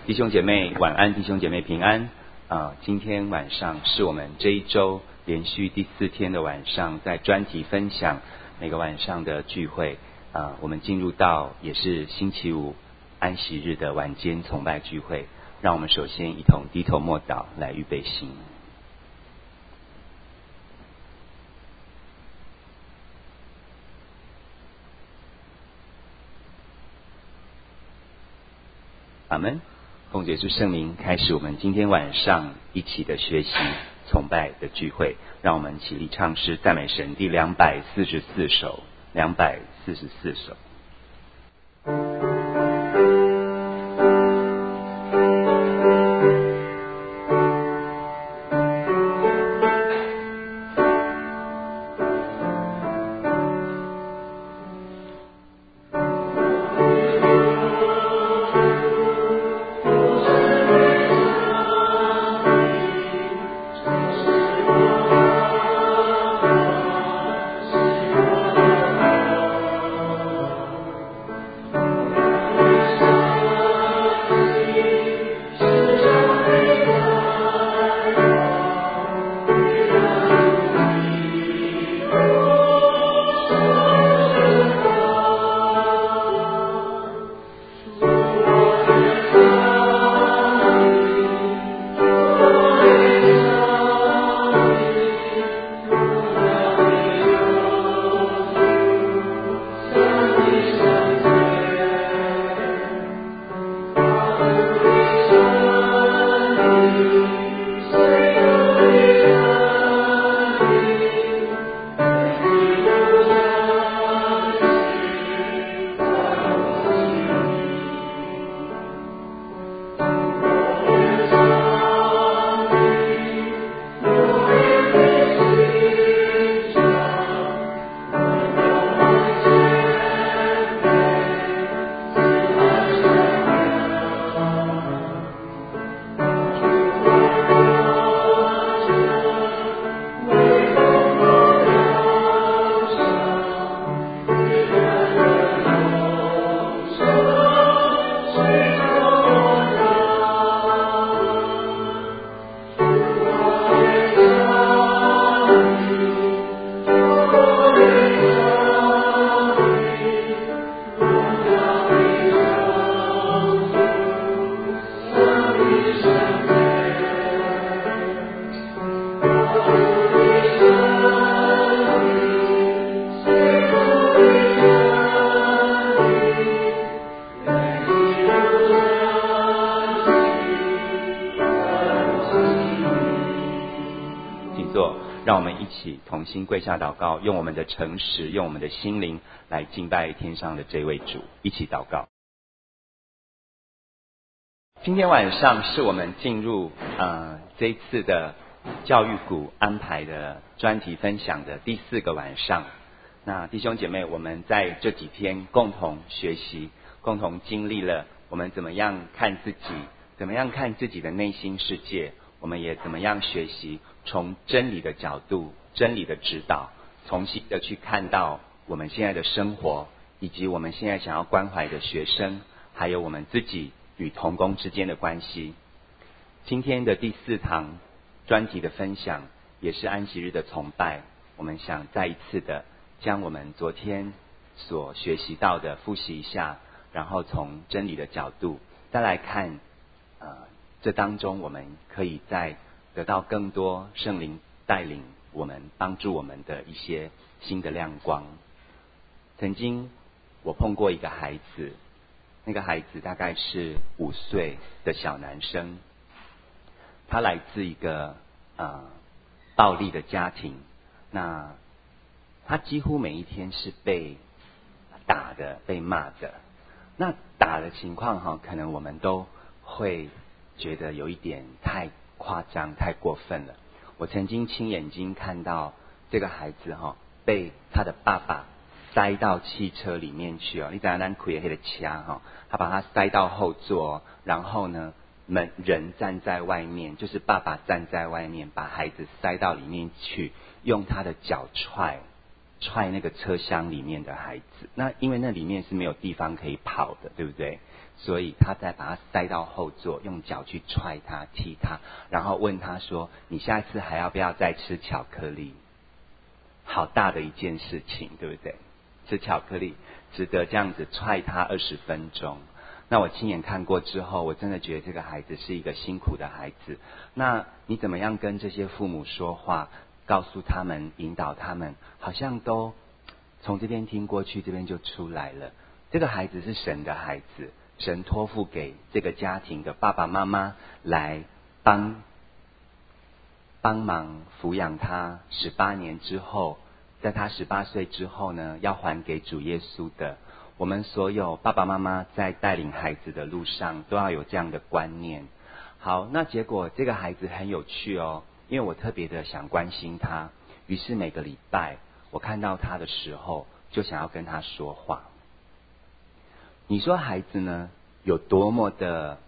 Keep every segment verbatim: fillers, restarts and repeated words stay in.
弟兄姐妹晚安，弟兄姐妹平安。啊、呃，今天晚上是我们这一周连续第四天的晚上，在专题分享每个晚上的聚会。啊、呃，我们进入到也是星期五安息日的晚间崇拜聚会。让我们首先一同低头默祷，来预备心。阿们。奉耶稣圣名，开始我们今天晚上一起的学习崇拜的聚会。让我们起立唱诗赞美神第两百四十四首，两百四十四首。同心跪下祷告，用我们的诚实，用我们的心灵来敬拜天上的这位主。一起祷告。今天晚上是我们进入呃这一次的教育股安排的专题分享的第四个晚上。那弟兄姐妹，我们在这几天共同学习，共同经历了我们怎么样看自己，怎么样看自己的内心世界，我们也怎么样学习从真理的角度，真理的指导，重新的去看到我们现在的生活，以及我们现在想要关怀的学生，还有我们自己与同工之间的关系。今天的第四堂专题的分享，也是安息日的崇拜，我们想再一次的将我们昨天所学习到的复习一下，然后从真理的角度再来看，呃，这当中我们可以再得到更多圣灵带领我们，帮助我们的一些新的亮光。曾经我碰过一个孩子，那个孩子大概是五岁的小男生，他来自一个呃暴力的家庭，那他几乎每一天是被打的，被骂的。那打的情况哈，可能我们都会觉得有一点太夸张、太过分了。我曾经亲眼睛看到这个孩子哈，被他的爸爸塞到汽车里面去哦，你知道咱开那个车哈，他把他塞到后座，然后呢，门人站在外面，就是爸爸站在外面，把孩子塞到里面去，用他的脚踹， 踹那个车厢里面的孩子。那因为那里面是没有地方可以跑的，对不对？所以他再把他塞到后座，用脚去踹他、踢他，然后问他说：“你下一次还要不要再吃巧克力？”好大的一件事情，对不对？吃巧克力值得这样子踹他二十分钟。那我亲眼看过之后，我真的觉得这个孩子是一个辛苦的孩子。那你怎么样跟这些父母说话，告诉他们、引导他们，好像都从这边听过去，这边就出来了。这个孩子是神的孩子，神托付给这个家庭的爸爸妈妈来帮帮忙抚养他十八年之后，在他十八岁之后呢，要还给主耶稣的。我们所有爸爸妈妈在带领孩子的路上，都要有这样的观念。好，那结果这个孩子很有趣哦，因为我特别的想关心他，于是每个礼拜我看到他的时候，就想要跟他说话。你说孩子呢，有多么的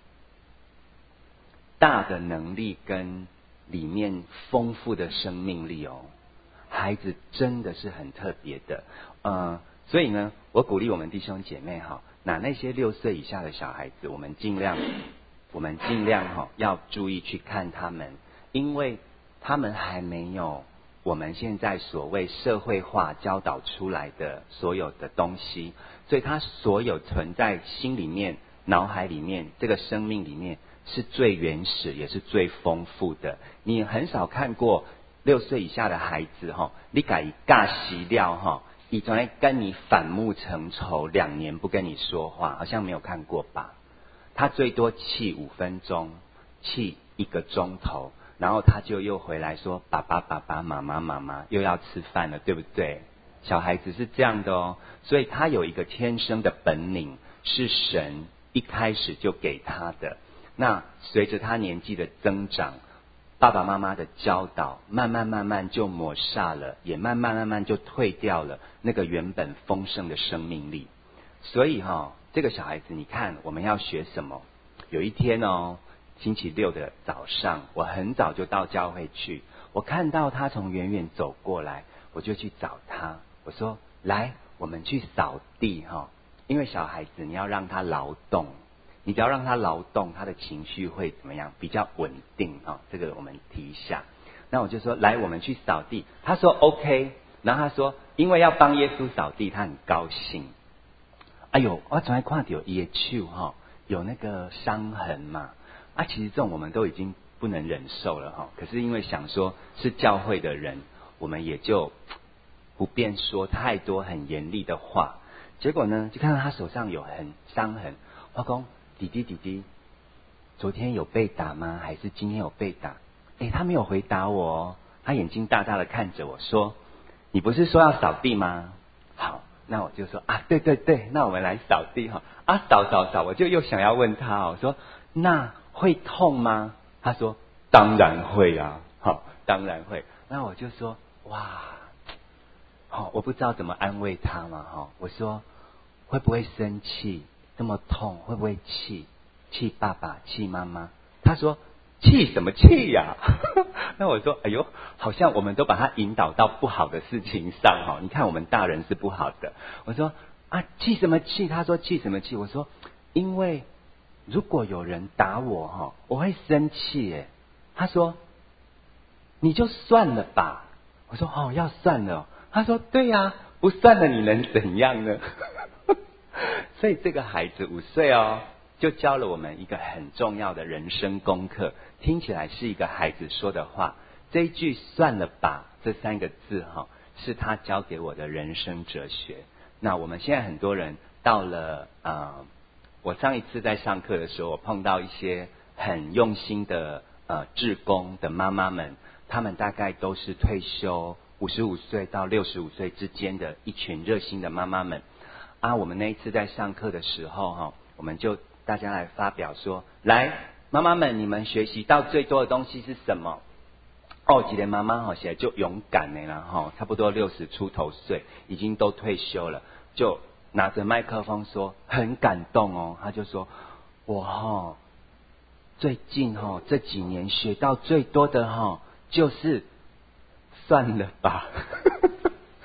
大的能力跟里面丰富的生命力哦，孩子真的是很特别的，呃，所以呢，我鼓励我们弟兄姐妹哈，那那些六岁以下的小孩子，我们尽量，我们尽量哈要注意去看他们，因为他们还没有我们现在所谓社会化教导出来的所有的东西，所以他所有存在心里面、脑海里面这个生命里面是最原始也是最丰富的。你很少看过六岁以下的孩子哈，你改尬习料哈，以从来跟你反目成仇，两年不跟你说话，好像没有看过吧？他最多气五分钟，气一个钟头，然后他就又回来说爸爸爸爸妈妈妈妈又要吃饭了，对不对？小孩子是这样的哦，所以他有一个天生的本领，是神一开始就给他的。那随着他年纪的增长，爸爸妈妈的教导慢慢慢慢就抹煞了，也慢慢慢慢就退掉了那个原本丰盛的生命力。所以哈、哦，这个小孩子你看我们要学什么？有一天哦，星期六的早上，我很早就到教会去，我看到他从远远走过来，我就去找他，我说来我们去扫地哈、哦，因为小孩子你要让他劳动，你只要让他劳动，他的情绪会怎么样？比较稳定啊、哦，这个我们提一下。那我就说来我们去扫地，他说 OK， 然后他说因为要帮耶稣扫地，他很高兴。哎呦，我昨天看到有耶手哈，有那个伤痕嘛，啊，其实这种我们都已经不能忍受了哈。可是因为想说是教会的人，我们也就不便说太多很严厉的话。结果呢，就看到他手上有很伤痕，我说弟弟弟弟，昨天有被打吗？还是今天有被打？诶，他没有回答我哦，他眼睛大大的看着我说：“你不是说要扫地吗？”好。那我就说啊，对对对，那我们来扫地哈啊，扫扫扫，我就又想要问他，我说那会痛吗？他说当然会啊，好，当然会。那我就说哇，好，我不知道怎么安慰他嘛哈。我说会不会生气？这么痛，会不会气？气爸爸，气妈妈？他说气什么气呀、啊？那我说，哎呦，好像我们都把他引导到不好的事情上哈。你看我们大人是不好的。我说啊，气什么气？他说气什么气？我说，因为如果有人打我哈，我会生气耶。他说，你就算了吧。我说哦，要算了。他说对呀、啊，不算了你能怎样呢？所以这个孩子五岁哦。就教了我们一个很重要的人生功课，听起来是一个孩子说的话。这一句算了吧，这三个字哈，是他教给我的人生哲学。那我们现在很多人到了呃，我上一次在上课的时候，我碰到一些很用心的呃志工的妈妈们，她们大概都是退休五十五岁到六十五岁之间的一群热心的妈妈们啊。我们那一次在上课的时候哈，我们就大家来发表说，来妈妈们，你们学习到最多的东西是什么？哦，几连妈妈好写就勇敢呢啦哈，差不多六十出头岁，已经都退休了，就拿着麦克风说很感动哦。他就说我哈最近哈这几年学到最多的哈就是算了吧。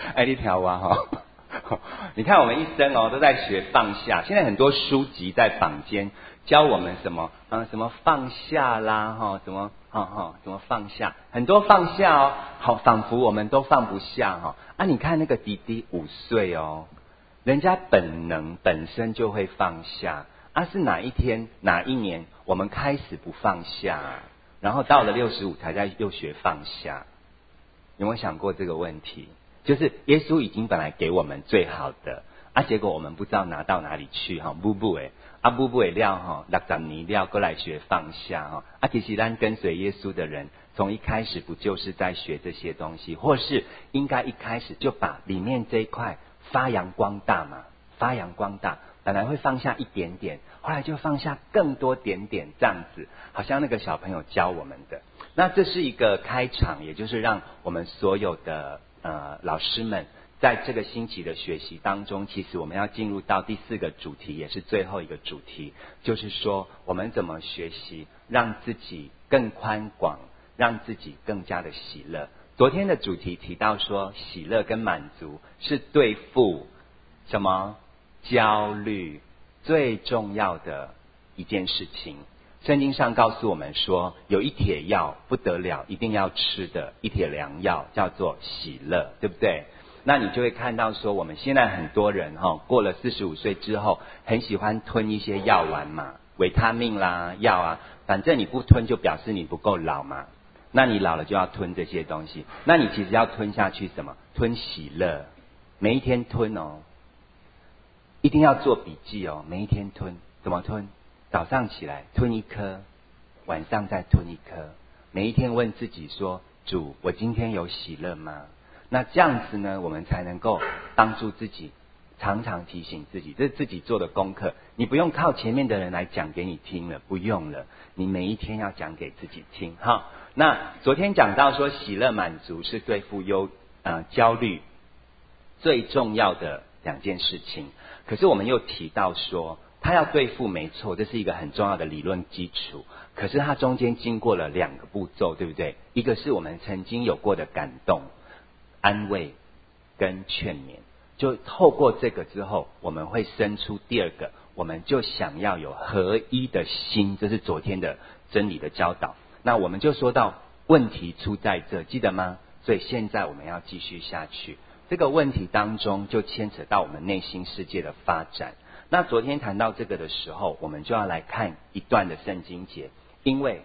哎，你条啊哈。你看我们一生哦都在学放下，现在很多书籍在坊间教我们什么，嗯，什么放下啦，哈，什么，哈哈，什么放下，很多放下哦，好，仿佛我们都放不下哈。啊，你看那个弟弟五岁哦，人家本能本身就会放下，啊，是哪一天哪一年我们开始不放下，然后到了六十五才在又学放下，有没有想过这个问题？就是耶稣已经本来给我们最好的啊，结果我们不知道拿到哪里去哈，不不诶，啊不不诶料哈，六十年料过来学放下哈，啊其实咱跟随耶稣的人，从一开始不就是在学这些东西，或是应该一开始就把里面这一块发扬光大嘛，发扬光大，本来会放下一点点，后来就放下更多点点，这样子，好像那个小朋友教我们的。那这是一个开场，也就是让我们所有的呃老师们在这个星期的学习当中，其实我们要进入到第四个主题，也是最后一个主题，就是说我们怎么学习让自己更宽广，让自己更加的喜乐。昨天的主题提到说，喜乐跟满足是对付什么焦虑最重要的一件事情。圣经上告诉我们说，有一帖药不得了，一定要吃的一帖良药，叫做喜乐，对不对？那你就会看到说，我们现在很多人哈，过了四十五岁之后，很喜欢吞一些药丸嘛，维他命啦、药啊，反正你不吞就表示你不够老嘛。那你老了就要吞这些东西，那你其实要吞下去什么？吞喜乐，每一天吞哦，一定要做笔记哦，每一天吞，怎么吞？早上起来吞一颗，晚上再吞一颗，每一天问自己说，主，我今天有喜乐吗？那这样子呢，我们才能够帮助自己，常常提醒自己，这是自己做的功课，你不用靠前面的人来讲给你听了，不用了，你每一天要讲给自己听哈。那昨天讲到说，喜乐满足是对付忧呃焦虑最重要的两件事情，可是我们又提到说，他要对付没错，这是一个很重要的理论基础，可是它中间经过了两个步骤，对不对？一个是我们曾经有过的感动、安慰跟劝勉，就透过这个之后，我们会生出第二个，我们就想要有合一的心，这是昨天的真理的教导。那我们就说到问题出在这，记得吗？所以现在我们要继续下去，这个问题当中就牵扯到我们内心世界的发展。那昨天谈到这个的时候，我们就要来看一段的圣经节，因为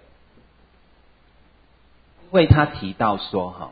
因为他提到说哈，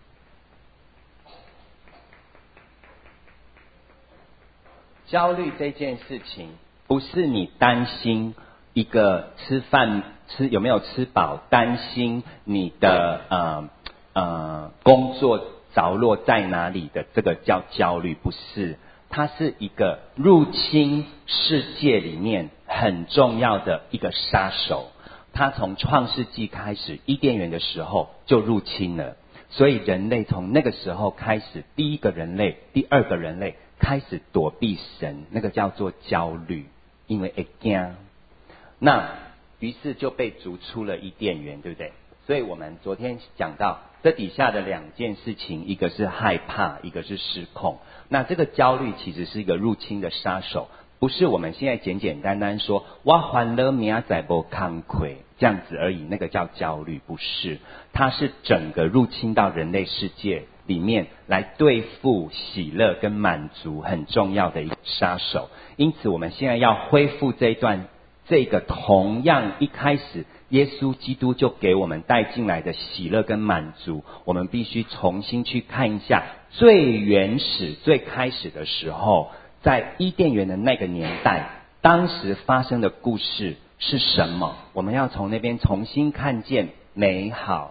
焦虑这件事情不是你担心一个吃饭吃有没有吃饱，担心你的呃呃工作着落在哪里的，这个叫焦虑，不是。它是一个入侵世界里面很重要的一个杀手，它从创世纪开始，伊甸园的时候就入侵了，所以人类从那个时候开始，第一个人类、第二个人类开始躲避神，那个叫做焦虑，因为会怕，那于是就被逐出了伊甸园，对不对？所以我们昨天讲到这底下的两件事情，一个是害怕，一个是失控。那这个焦虑其实是一个入侵的杀手，不是我们现在简简单单说我欢乐明仔不慷慨这样子而已，那个叫焦虑，不是，它是整个入侵到人类世界里面来对付喜乐跟满足很重要的一个杀手。因此我们现在要恢复这一段，这个同样一开始耶稣基督就给我们带进来的喜乐跟满足，我们必须重新去看一下最原始最开始的时候，在伊甸园的那个年代，当时发生的故事是什么？我们要从那边重新看见美好，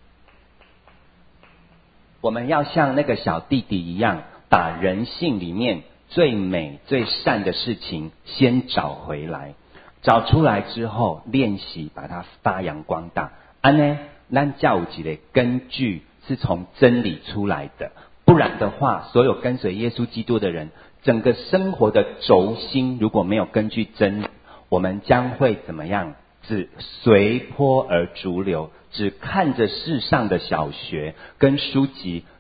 我们要像那个小弟弟一样，把人性里面最美最善的事情先找回来，找出来之后练习把它发扬光大，这样咱才有一个根据是从真理出来的。不然的话，所有跟随耶稣基督的人，整个生活的轴心如果没有根据真理，我们将会怎么样？只随波而逐流，只看着世上的小学跟书籍，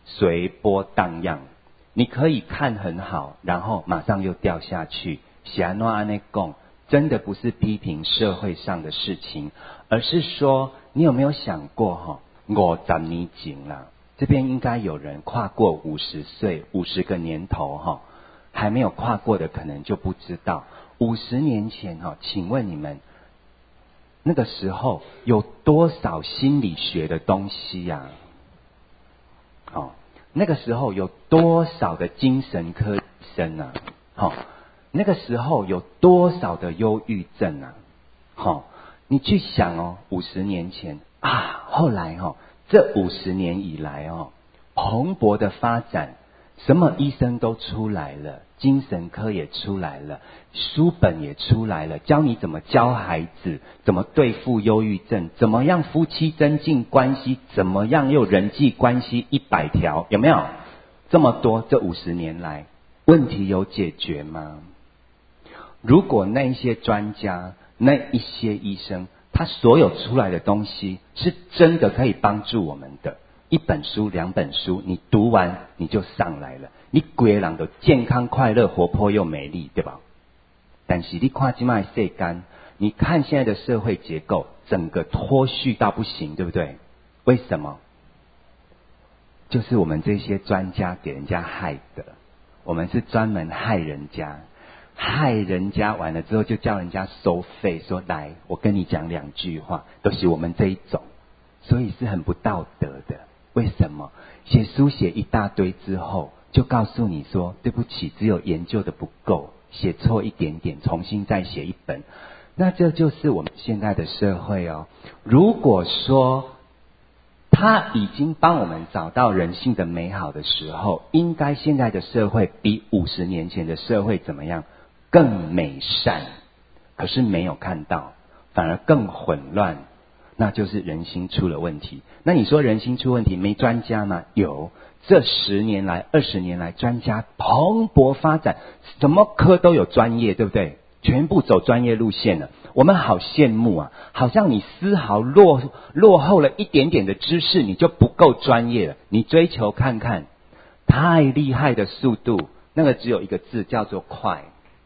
随波荡漾。你可以看很好，然后马上又掉下去。是安怎安尼讲？真的不是批评社会上的事情，而是说，你有没有想过哈？五十年前啦，这边应该有人跨过五十岁，五十个年头哈，还没有跨过的可能就不知道。五十年前哈，请问你们那个时候有多少心理学的东西呀、啊？好，那个时候有多少的精神科医生啊？好，那个时候有多少的忧郁症啊？好，你去想哦，五十年前啊，后来哦，这五十年以来哦，蓬勃的发展，什么医生都出来了，精神科也出来了，书本也出来了，教你怎么教孩子，怎么对付忧郁症，怎么样夫妻增进关系，怎么样又人际关系一百条，有没有？这么多，这五十年来，问题有解决吗？如果那一些专家，那一些医生，他所有出来的东西是真的可以帮助我们的，一本书两本书你读完你就上来了，你整个人都健康快乐活泼又美丽，对吧？但是你看现在的世界，你看现在的社会结构，整个脱序到不行，对不对？为什么？就是我们这些专家给人家害的，我们是专门害人家，害人家完了之后就叫人家收费，说来我跟你讲两句话，都是我们这一种，所以是很不道德的。为什么？写书写一大堆之后，就告诉你说对不起，只有研究的不够，写错一点点，重新再写一本。那这就是我们现在的社会哦。如果说他已经帮我们找到人性的美好的时候，应该现在的社会比五十年前的社会怎么样？更美善。可是没有看到，反而更混乱，那就是人心出了问题。那你说人心出问题，没专家吗？有，这十年来、二十年来，专家蓬勃发展，什么科都有专业，对不对？全部走专业路线了，我们好羡慕啊！好像你丝毫落落后了一点点的知识，你就不够专业了。你追求看看，太厉害的速度，那个只有一个字，叫做快。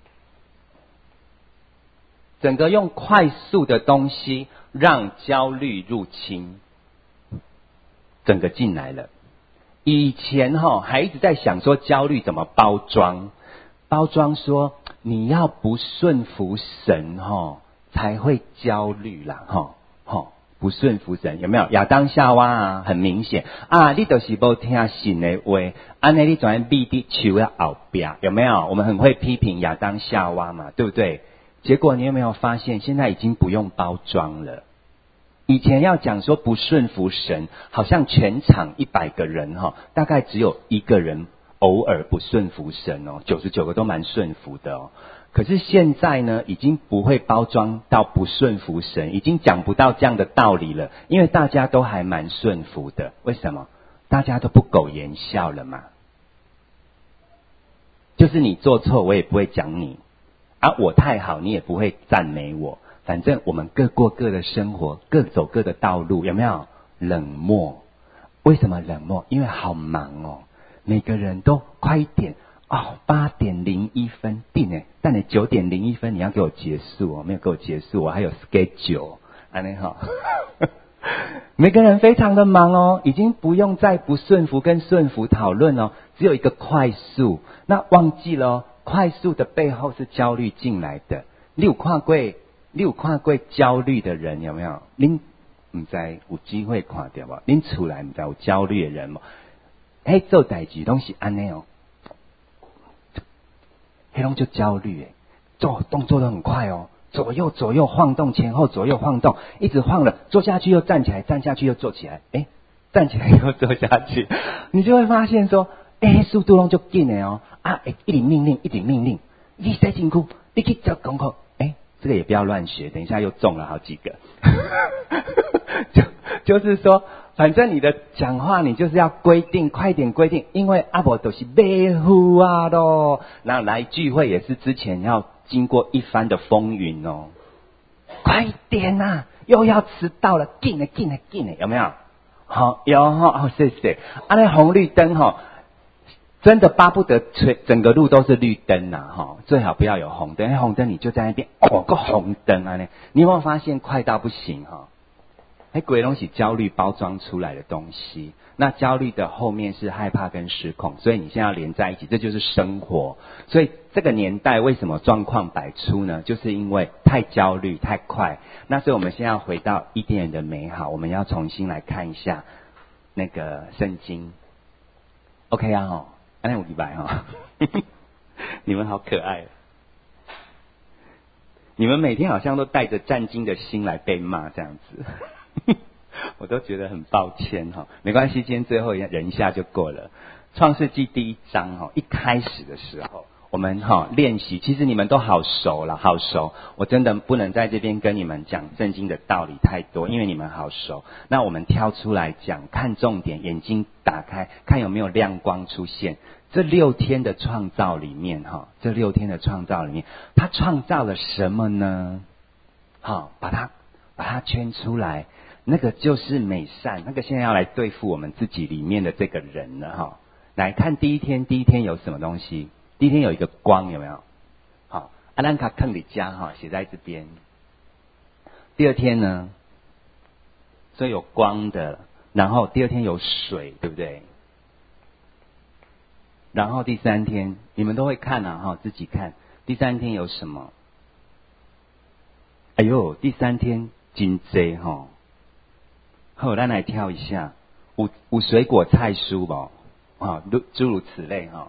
整个用快速的东西让焦虑入侵，整个进来了。以前哈、哦、还一直在想说焦虑怎么包装，包装说你要不顺服神哈、哦、才会焦虑啦哈哈、哦，不顺服神有没有？亚当夏娃啊，很明显啊，你就是没听神的话，安尼你转然避地球要后边有没有？我们很会批评亚当夏娃嘛，对不对？结果你有没有发现，现在已经不用包装了？以前要讲说不顺服神，好像全场一百个人哈，大概只有一个人偶尔不顺服神哦，九十九个都蛮顺服的哦。可是现在呢，已经不会包装到不顺服神，已经讲不到这样的道理了，因为大家都还蛮顺服的。为什么？大家都不苟言笑了嘛。就是你做错，我也不会讲你。啊，我太好，你也不会赞美我。反正我们各过各的生活，各走各的道路，有没有？冷漠。为什么冷漠？因为好忙哦，每个人都快一点哦，八点零一分定诶，但你九点零一分你要给我结束哦，没有给我结束，我还有 schedule， 安尼好。每个人非常的忙哦，已经不用再不顺服跟顺服讨论哦，只有一个快速。那忘记了哦，快速的背后是焦虑进来的。你有看过你有看过焦虑的人有没有？您唔知有机会看到无？您出来唔知有焦虑的人吗？嘿，做代志拢是安尼哦，嘿拢就焦虑诶，做动作都很快哦，左右左右晃动，前后左右晃动，一直晃了，坐下去又站起来，站下去又坐起来，诶，站起来又坐下去，你就会发现说，诶，速度拢就紧诶哦，啊，一点命令，一点命令，你洗身躯，你去做功课，诶，这个也不要乱学，等一下又中了好几个，就就是说。反正你的讲话你就是要规定，快点规定，因为阿伯都是维护啊咯。那来聚会也是之前要经过一番的风云哦，快点啊，又要迟到了，紧了紧了紧了，有没有？ 好有哈哦，谢谢。啊，那红绿灯哈，真的巴不得全整个路都是绿灯呐哈，最好不要有红灯。因为红灯你就在那边哦个红灯啊，你有没有发现快到不行哈？哎，鬼东西焦虑包装出来的东西，那焦虑的后面是害怕跟失控，所以你现在要连在一起，这就是生活。所以这个年代为什么状况百出呢？就是因为太焦虑太快。那所以我们现在要回到伊甸园的美好，我们要重新来看一下那个圣经。OK 啊哈，安五礼拜哈，你们好可爱。你们每天好像都带着战惊的心来被骂这样子。我都觉得很抱歉哈，没关系，今天最后忍一下就过了。创世纪第一章哈，一开始的时候，我们哈练习，其实你们都好熟了，好熟。我真的不能在这边跟你们讲圣经的道理太多，因为你们好熟。那我们挑出来讲，看重点，眼睛打开，看有没有亮光出现。这六天的创造里面哈，这六天的创造里面，他创造了什么呢？好，把它把它圈出来。那个就是美善，那个现在要来对付我们自己里面的这个人了哈。来看第一天，第一天有什么东西？第一天有一个光，有没有？好，阿兰卡坑里加哈，写在这边。第二天呢，所以有光的，然后第二天有水，对不对？然后第三天，你们都会看啊哈，自己看。第三天有什么？哎呦，第三天真多哈。好，咱来跳一下，有有水果菜蔬不？啊，诸如此类哈。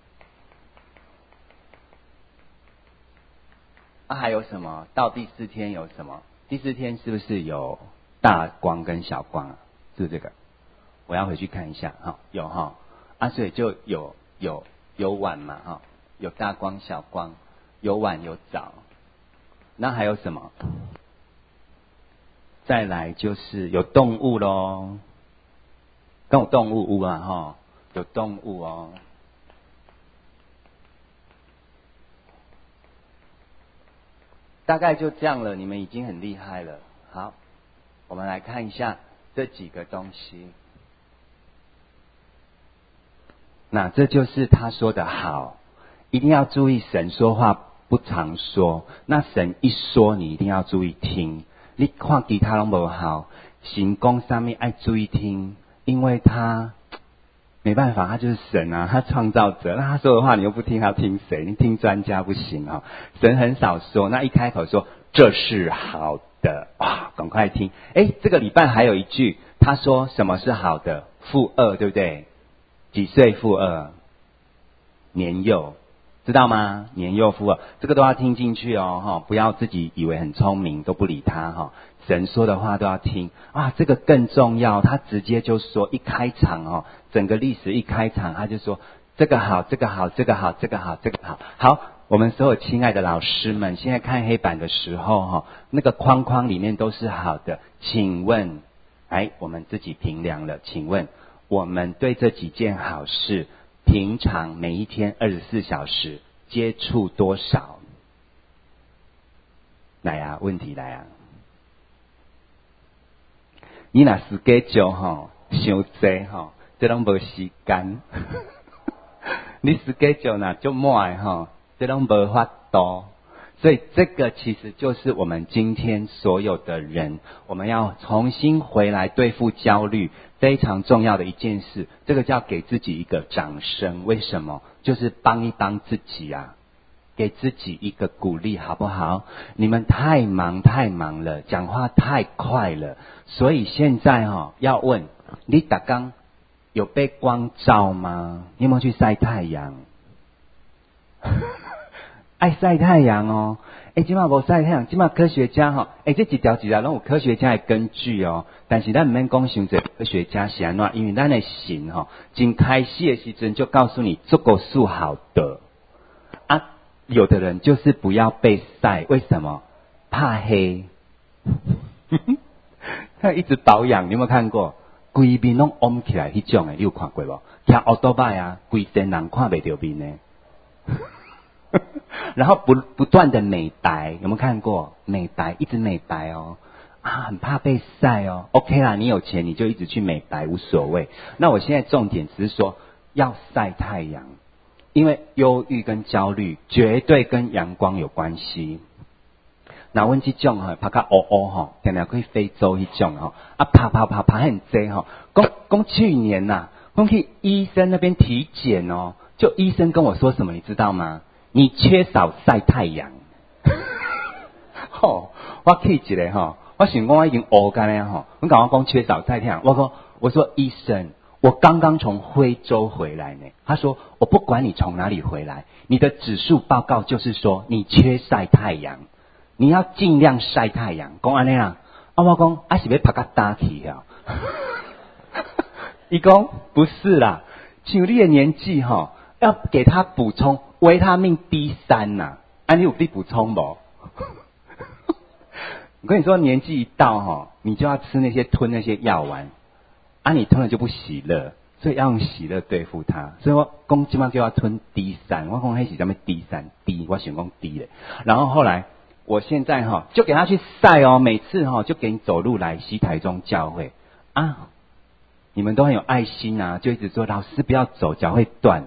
啊，还有什么？到第四天有什么？第四天是不是有大光跟小光啊？是不是这个？我要回去看一下哈，有哈。啊，所以就有有有晚嘛哈，有大光小光，有晚有早。那还有什么？再来就是有动物咯，跟有动物有啊哈，有动物哦。大概就这样了，你们已经很厉害了。好，我们来看一下这几个东西。那这就是他说的好，一定要注意，神说话不常说，那神一说，你一定要注意听。你看其他拢不好，神讲上面爱注意听，因为他没办法，他就是神啊，他创造者，那他说的话你又不听，他听谁？你听专家不行啊、哦。神很少说，那一开口说这是好的，哇，赶快听。哎，这个礼拜还有一句，他说什么是好的？负二，对不对？几岁负二？年幼。知道吗？年幼负二，这个都要听进去哦，哈，不要自己以为很聪明都不理他哈。神说的话都要听啊，这个更重要。他直接就说，一开场哦，整个历史一开场，他就说这个好，这个好，这个好，这个好，这个好。好，我们所有亲爱的老师们，现在看黑板的时候哈，那个框框里面都是好的。请问，哎，我们自己评量了，请问我们对这几件好事，平常每一天二十四小时接触多少？来啊，问题来啊！你若是计较吼，伤济吼，这拢无时间。你是计较若就满吼，这拢无法度。所以这个其实就是我们今天所有的人，我们要重新回来对付焦虑，非常重要的一件事。这个叫给自己一个掌声。为什么？就是帮一帮自己啊，给自己一个鼓励，好不好？你们太忙太忙了，讲话太快了，所以现在哈、哦、要问你，刚刚有被光照吗？你有没有去晒太阳？爱晒太阳哦，哎，今嘛无晒太阳，今嘛科学家哈，哎，这几条几条拢有科学家的根据哦。但是咱唔免讲伤济科学家是安怎，因为咱的神哈，真开始的时阵就告诉你这个是好的啊。有的人就是不要被晒，为什么？怕黑。他一直保养，你有没有看过？规面拢凹起来，迄种的你有看过无？骑奥多拜啊，规身人看袂到面呢。然后不不断的美白，有没有看过？美白一直美白哦， 啊，很怕被晒哦。OK 啦，你有钱你就一直去美白无所谓。那我现在重点只是说要晒太阳，因为忧郁跟焦虑绝对跟阳光有关系。那阮这种哈，拍较乌乌哈，定定去非洲迄种哈，啊，爬爬爬爬很济哈。讲讲去年呐、啊，讲去医生那边体检哦，就医生跟我说什么，你知道吗？你缺少晒太阳。吼，我气一个吼，我想讲我已经乌干了吼，我讲我讲缺少晒太阳，我说我说医生，我刚刚从非洲回来呢。他说我不管你从哪里回来，你的指数报告就是说你缺晒太阳。你要尽量晒太阳，讲安尼啦。啊，我讲啊是要拍个打去啊。伊讲不是啦，像你的年纪哈，要给他补充维他命 D 三 呐。啊，你有必补充不？我跟你说，年纪一到哈，你就要吃那些吞那些药丸，啊，你吞了就不喜乐，所以要用喜乐对付它。所以我讲今晚就要吞 D 三，我讲那是什么 D 三 D， 我想讲 D 嘞。然后后来。我现在哈就给他去晒哦，每次哈就给你走路来西台中教会啊，你们都很有爱心啊，就一直说老师不要走，脚会断。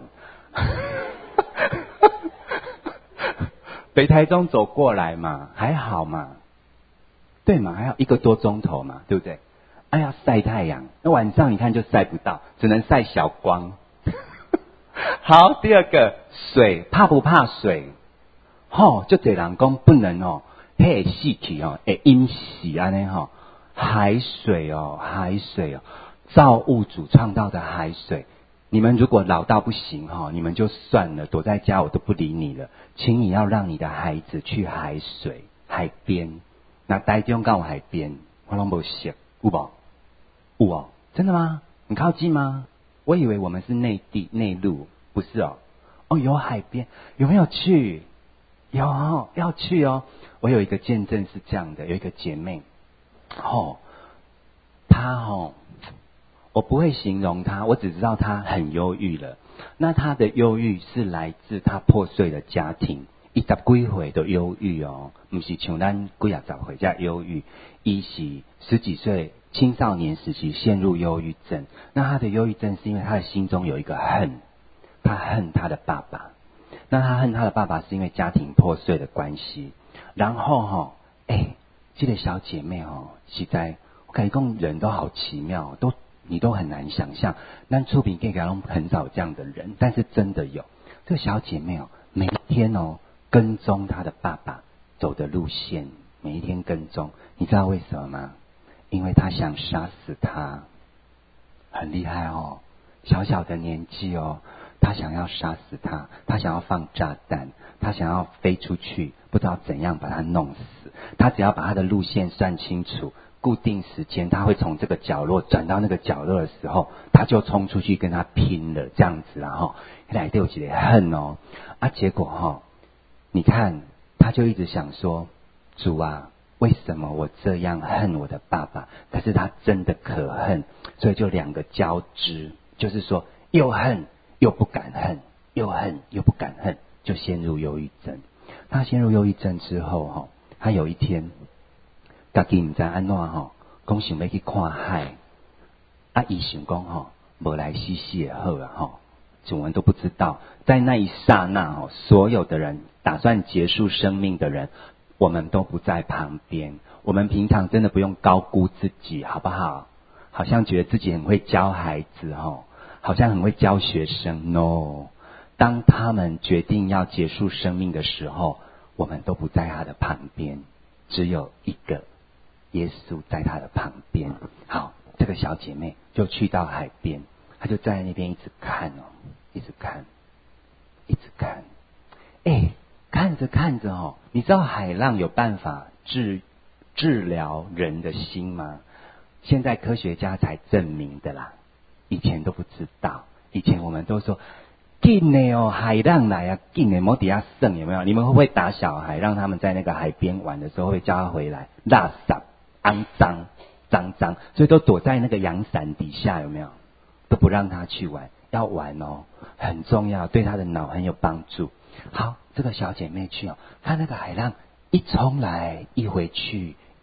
北台中走过来嘛，还好嘛，对嘛，还有一个多钟头嘛，对不对？哎呀，晒太阳，那晚上你看就晒不到，只能晒小光。好，第二个水，怕不怕水？吼、哦，就这人讲不能哦，迄个死去哦，会淹死安尼吼，海水哦，海水哦，造物主创造的海水，你们如果老到不行哈、哦，你们就算了，躲在家我都不理你了，请你要让你的孩子去海水海边，那台中刚有海边，我拢无识，有无？有哦，真的吗？很靠近吗？我以为我们是内地内陆，不是哦，哦有海边，有没有去？有、哦、要去哦！我有一个见证是这样的，有一个姐妹，哦，她哦，我不会形容她，我只知道她很忧郁了。那她的忧郁是来自她破碎的家庭，一十几岁的忧郁哦，不是像咱几啊十岁才忧郁，伊是十几岁青少年时期陷入忧郁症。那她的忧郁症是因为她的心中有一个恨，她恨她的爸爸。那他恨他的爸爸是因为家庭破碎的关系，然后哈、哦，哎，这个小姐妹哦，实在我感觉讲人都好奇妙，都你都很难想象，但出品给他很少这样的人，但是真的有这个小姐妹哦，每一天哦跟踪她的爸爸走的路线，每一天跟踪，你知道为什么吗？因为她想杀死他，很厉害哦，小小的年纪哦。他想要杀死他，他想要放炸弹，他想要飞出去，不知道怎样把他弄死。他只要把他的路线算清楚，固定时间他会从这个角落转到那个角落的时候，他就冲出去跟他拼了，这样子然后来对我起来恨哦啊！结果哈、哦，你看他就一直想说，主啊，为什么我这样恨我的爸爸？可是他真的可恨，所以就两个交织，就是说又恨。又不敢恨，又恨又不敢恨，就陷入忧郁症。他陷入忧郁症之后，哈，他有一天，自己唔知安怎哈，讲想要去看海，啊，伊想讲哈，无来死死也好啊哈，主人都不知道，在那一刹那哈，所有的人打算结束生命的人，我们都不在旁边。我们平常真的不用高估自己，好不好？好像觉得自己很会教孩子哈。好像很会教学生 ，no。当他们决定要结束生命的时候，我们都不在他的旁边，只有一个耶稣在他的旁边。好，这个小姐妹就去到海边，她就站在那边一直看哦，一直看，一直看。哎，看着看着哦，你知道海浪有办法治治疗人的心吗？现在科学家才证明的啦。以前都不知道，以前我们都说，紧的哦，海浪来啊，紧的，莫底下剩有没有？你们会不会打小孩，让他们在那个海边玩的时候，会叫他回来，垃圾、肮脏、脏脏，所以都躲在那个阳伞底下，有没有？都不让他去玩，要玩哦，很重要，对他的脑很有帮助。好，这个小姐妹去哦，看那个海浪一冲来一回去，一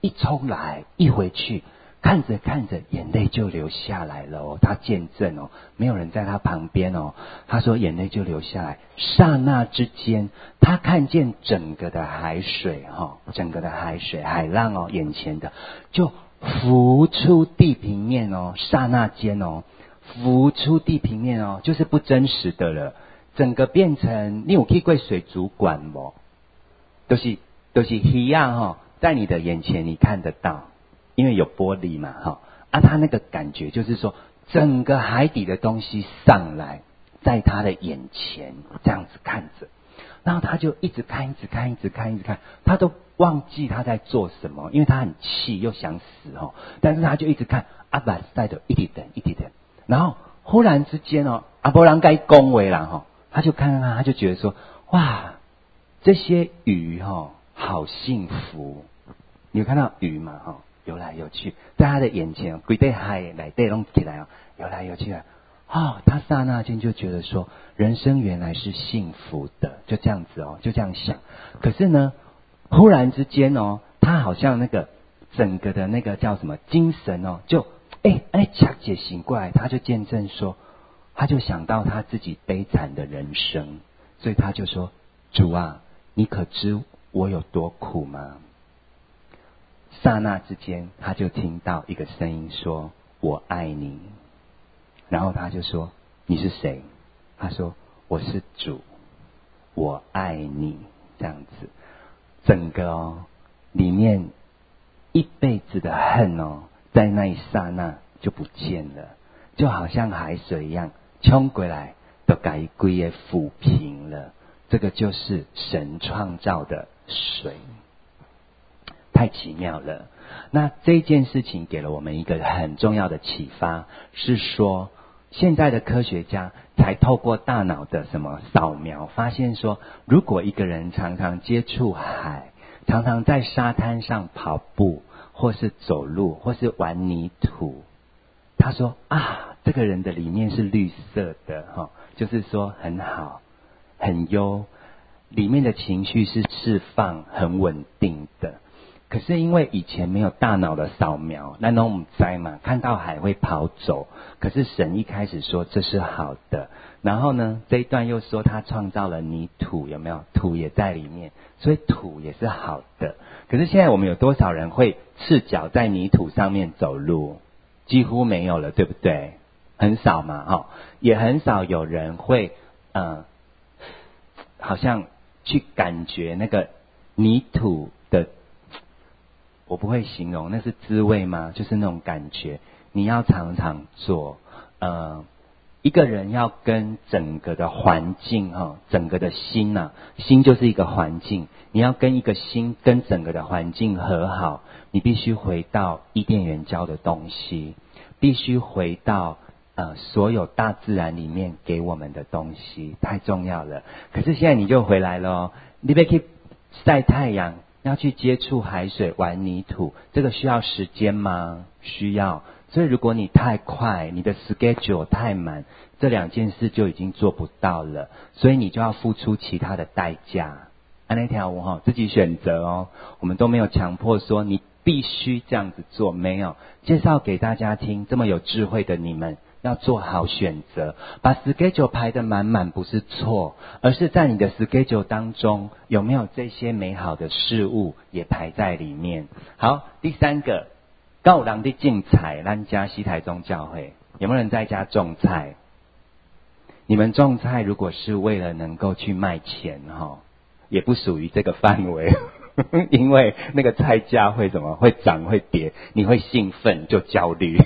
一冲来一回去，看着看着眼泪就流下来了哦。他见证哦，没有人在他旁边哦，他说眼泪就流下来。刹那之间，他看见整个的海水哈、哦，整个的海水海浪哦，眼前的就浮出地平面哦，刹那间哦，浮出地平面哦，就是不真实的了。整个变成，你有去过水族馆吗？都是都是一样哈，在你的眼前你看得到，因为有玻璃嘛哈。啊，他那个感觉就是说，整个海底的东西上来，在他的眼前这样子看着，然后他就一直看，一直看，一直看，一直看，他都忘记他在做什么，因为他很气又想死哦，但是他就一直看，啊把带着一直等，一直等，然后忽然之间哦，啊不然该恭维了哈。他就看看，他就觉得说，哇，这些鱼哈、哦，好幸福。你有看到鱼吗？哈、哦，游来游去，在他的眼前，规对海来对弄起来哦，游来游去啊。哦，他刹那间就觉得说，人生原来是幸福的，就这样子哦，就这样想。可是呢，忽然之间哦，他好像那个整个的那个叫什么精神哦，就哎哎恰姐醒过来，他就见证说。他就想到他自己悲惨的人生，所以他就说：“主啊，你可知我有多苦吗？”刹那之间，他就听到一个声音说：“我爱你。”然后他就说：“你是谁？”他说：“我是主，我爱你。”这样子，整个哦里面一辈子的恨哦，在那一刹那就不见了，就好像海水一样。冲过来都改归也抚平了，这个就是神创造的水，太奇妙了。那这件事情给了我们一个很重要的启发，是说现在的科学家才透过大脑的什么扫描，发现说，如果一个人常常接触海，常常在沙滩上跑步，或是走路，或是玩泥土，他说啊，这个人的里面是绿色的哈，就是说很好，很优，里面的情绪是释放，很稳定的。可是因为以前没有大脑的扫描，那我们在嘛，看到海会跑走。可是神一开始说这是好的，然后呢，这一段又说他创造了泥土，有没有？土也在里面，所以土也是好的。可是现在我们有多少人会赤脚在泥土上面走路？几乎没有了，对不对？很少嘛，哈、哦，也很少有人会，呃，好像去感觉那个泥土的，我不会形容，那是滋味吗？就是那种感觉，你要常常做，呃，一个人要跟整个的环境，哈、哦，整个的心呐、啊，心就是一个环境，你要跟一个心跟整个的环境和好，你必须回到伊甸园教的东西。必须回到呃所有大自然里面给我们的东西，太重要了。可是现在你就回来了哦，你别去晒太阳，要去接触海水、玩泥土，这个需要时间吗？需要。所以如果你太快，你的 schedule 太满，这两件事就已经做不到了，所以你就要付出其他的代价。按那条我哈自己选择哦，我们都没有强迫说你必须这样子做，没有介绍给大家听。这么有智慧的你们要做好选择，把 schedule 排得满满不是错，而是在你的 schedule 当中有没有这些美好的事物也排在里面。好，第三个，高人的竞彩，咱家西台中教会有没有人在家种菜？你们种菜如果是为了能够去卖钱哈，也不属于这个范围。因为那个菜价会怎么会涨会跌，你会兴奋就焦虑。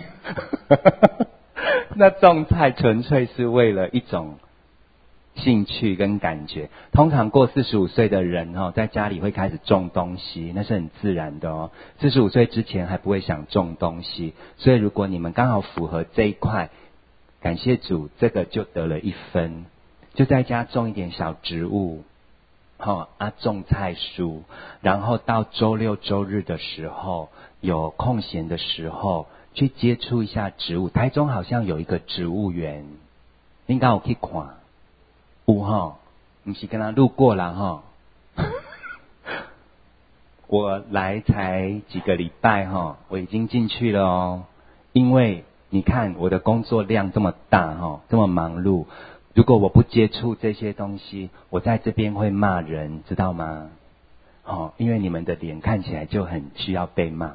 那种菜纯粹是为了一种兴趣跟感觉。通常过四十五岁的人哦，在家里会开始种东西，那是很自然的哦。四十五岁之前还不会想种东西，所以如果你们刚好符合这一块，感谢主，这个就得了一分。就在家种一点小植物。哦、啊，种菜蔬，然后到周六周日的时候，有空闲的时候，去接触一下植物。台中好像有一个植物园，应该有去看，有哈，不是跟他路过啦哈。 我来才几个礼拜哈，我已经进去了哦。因为你看我的工作量这么大哈，这么忙碌，如果我不接触这些东西，我在这边会骂人，知道吗？哦，因为你们的脸看起来就很需要被骂，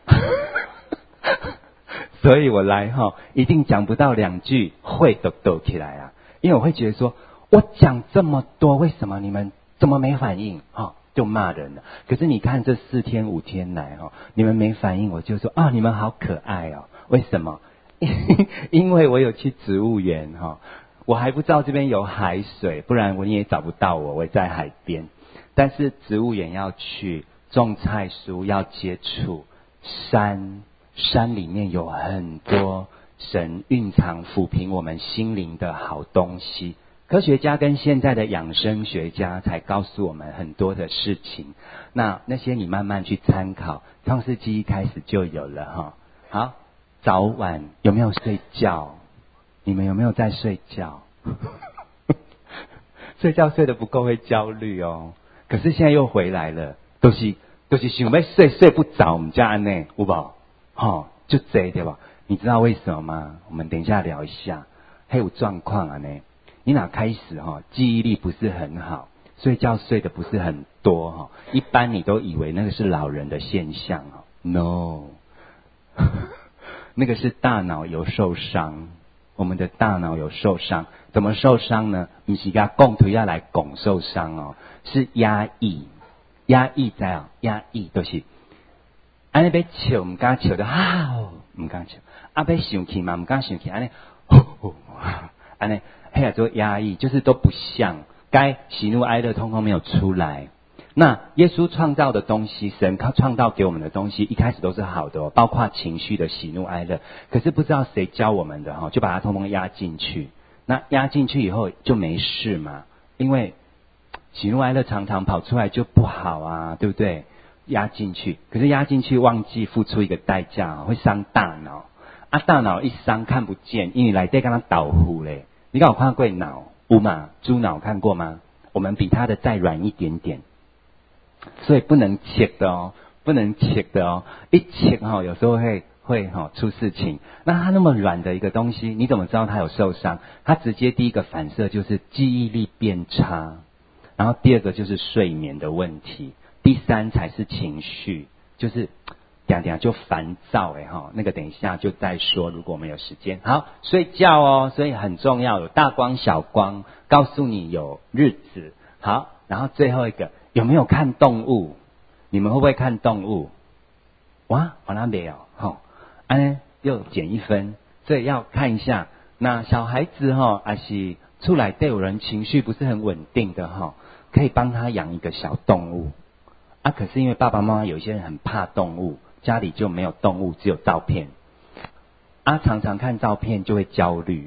所以我来哈，一定讲不到两句会抖抖起来啊，因为我会觉得说，我讲这么多，为什么你们怎么没反应？哈，就骂人了。可是你看这四天五天来哈，你们没反应，我就说啊，你们好可爱哦。为什么？因为我有去植物园哈，我还不知道这边有海水，不然我你也找不到我，我在海边。但是植物园要去，种菜蔬要接触，山山里面有很多神蕴藏抚平我们心灵的好东西。科学家跟现在的养生学家才告诉我们很多的事情，那那些你慢慢去参考，创世纪一开始就有了哈。好，早晚有没有睡觉？你们有没有在睡觉？睡觉睡得不够会焦虑哦。可是现在又回来了，都是都是想要睡睡不着，我们家安内有无？哈，就这对吧？你知道为什么吗？我们等一下聊一下，还有状况啊呢。你哪开始哈，记忆力不是很好，睡觉睡得不是很多哈，一般你都以为那个是老人的现象哦 ，no， 那个是大脑有受伤。我们的大脑有受伤，怎么受伤呢？不是甲共推要来拱受伤哦，是压抑，压抑在哦，压抑都、就是，安尼要笑唔敢笑的哈，唔敢笑，啊要生气嘛唔敢生气，安尼，安尼，嘿呀做压抑，就是都不像，该喜怒哀乐通通没有出来。那耶稣创造的东西，神他创造给我们的东西，一开始都是好的哦，包括情绪的喜怒哀乐。可是不知道谁教我们的哈，就把它通通压进去。那压进去以后就没事嘛，因为喜怒哀乐常常跑出来就不好啊，对不对？压进去，可是压进去忘记付出一个代价，会伤大脑啊。大脑一伤看不见，因为来对跟他导呼嘞。你看我看过脑有嘛？猪脑看过吗？我们比它的再软一点点。所以不能切的哦，不能切的哦，一切哈，有时候会会哈出事情。那它那么软的一个东西，你怎么知道它有受伤？它直接第一个反射就是记忆力变差，然后第二个就是睡眠的问题，第三才是情绪，就是点点就烦躁哎哈，那个等一下就再说，如果我们有时间。好，睡觉哦，所以很重要，有大光小光，告诉你有日子。好，然后最后一个。有没有看动物？你们会不会看动物？哇，我那没有，哈，安又减一分，所以要看一下。那小孩子哈，还是出来对有人情绪不是很稳定的哈，可以帮他养一个小动物啊。可是因为爸爸妈妈有些人很怕动物，家里就没有动物，只有照片啊，常常看照片就会焦虑。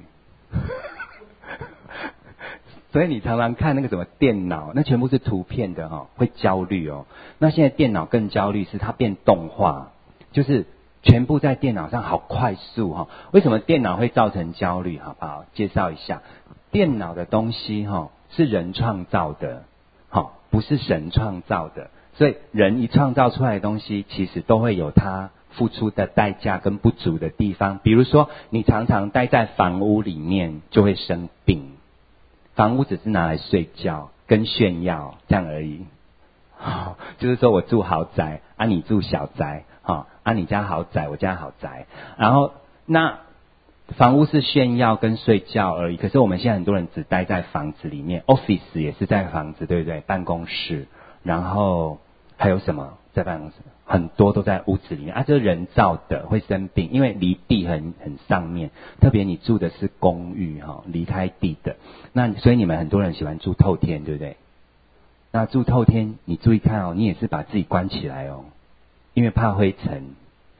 所以你常常看那个什么电脑，那全部是图片的哈，会焦虑哦。那现在电脑更焦虑，是它变动画，就是全部在电脑上好快速哈。为什么电脑会造成焦虑？好不好？介绍一下，电脑的东西哈是人创造的，好，不是神创造的。所以人一创造出来的东西，其实都会有它付出的代价跟不足的地方。比如说，你常常待在房屋里面，就会生病。房屋只是拿来睡觉跟炫耀这样而已，哦、就是说我住豪宅啊，你住小宅，哦、啊你家豪宅，我家豪宅，然后那房屋是炫耀跟睡觉而已。可是我们现在很多人只待在房子里面 ，office 也是在房子，对不对？办公室，然后还有什么在办公室？很多都在屋子里面啊，这是人造的，会生病，因为离地很很上面，特别你住的是公寓哈，离开地的，那所以你们很多人喜欢住透天，对不对？那住透天，你注意看哦，你也是把自己关起来哦，因为怕灰尘，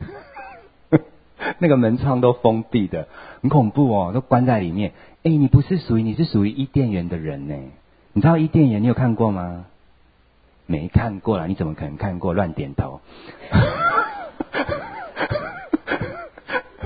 那个门窗都封闭的，很恐怖哦，都关在里面。哎，你不是属于，你是属于伊甸园的人呢？你知道伊甸园你有看过吗？没看过啦，你怎么可能看过？乱点头。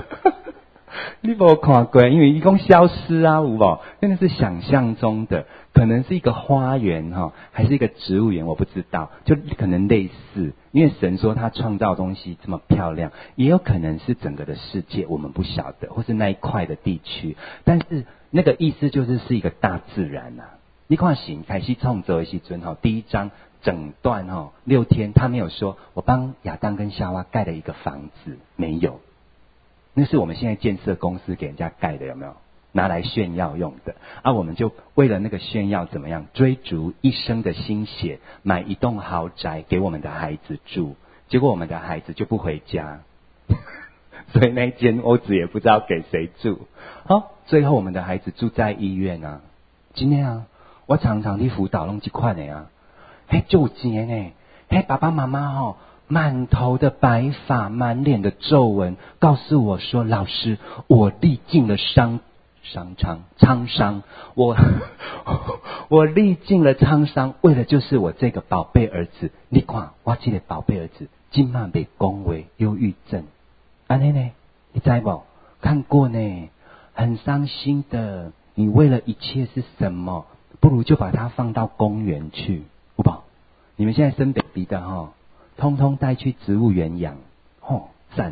你没看过，因为一共消失啊，有无？那个是想象中的。 可能是一个花园哈，还是一个植物园，我不知道，就可能类似。因为神说他创造东西这么漂亮，也有可能是整个的世界，我们不晓得，或是那一块的地区。但是那个意思就是是一个大自然呐、啊。你看行开始创造的时阵哈，第一章整段哈六天，他没有说我帮亚当跟夏娃盖了一个房子，没有。那是我们现在建设公司给人家盖的，有没有？拿来炫耀用的啊！我们就为了那个炫耀怎么样，追逐一生的心血，买一栋豪宅给我们的孩子住，结果我们的孩子就不回家，所以那间屋子也不知道给谁住。好，最后我们的孩子住在医院啊。今天啊，我常常去辅导弄这款的啊，嘿，就有钱呢，嘿，爸爸妈妈吼、哦。满头的白发，满脸的皱纹，告诉我说：“老师，我历尽了伤伤伤沧桑，我我历尽了沧桑，为了就是我这个宝贝儿子。你看，我这个宝贝儿子，今晚被恭为忧郁症，安尼呢？你知不？看过呢，很伤心的。你为了一切是什么？不如就把它放到公园去，好不好？你们现在生 baby 的哈、哦。”通通带去植物园养，吼赞！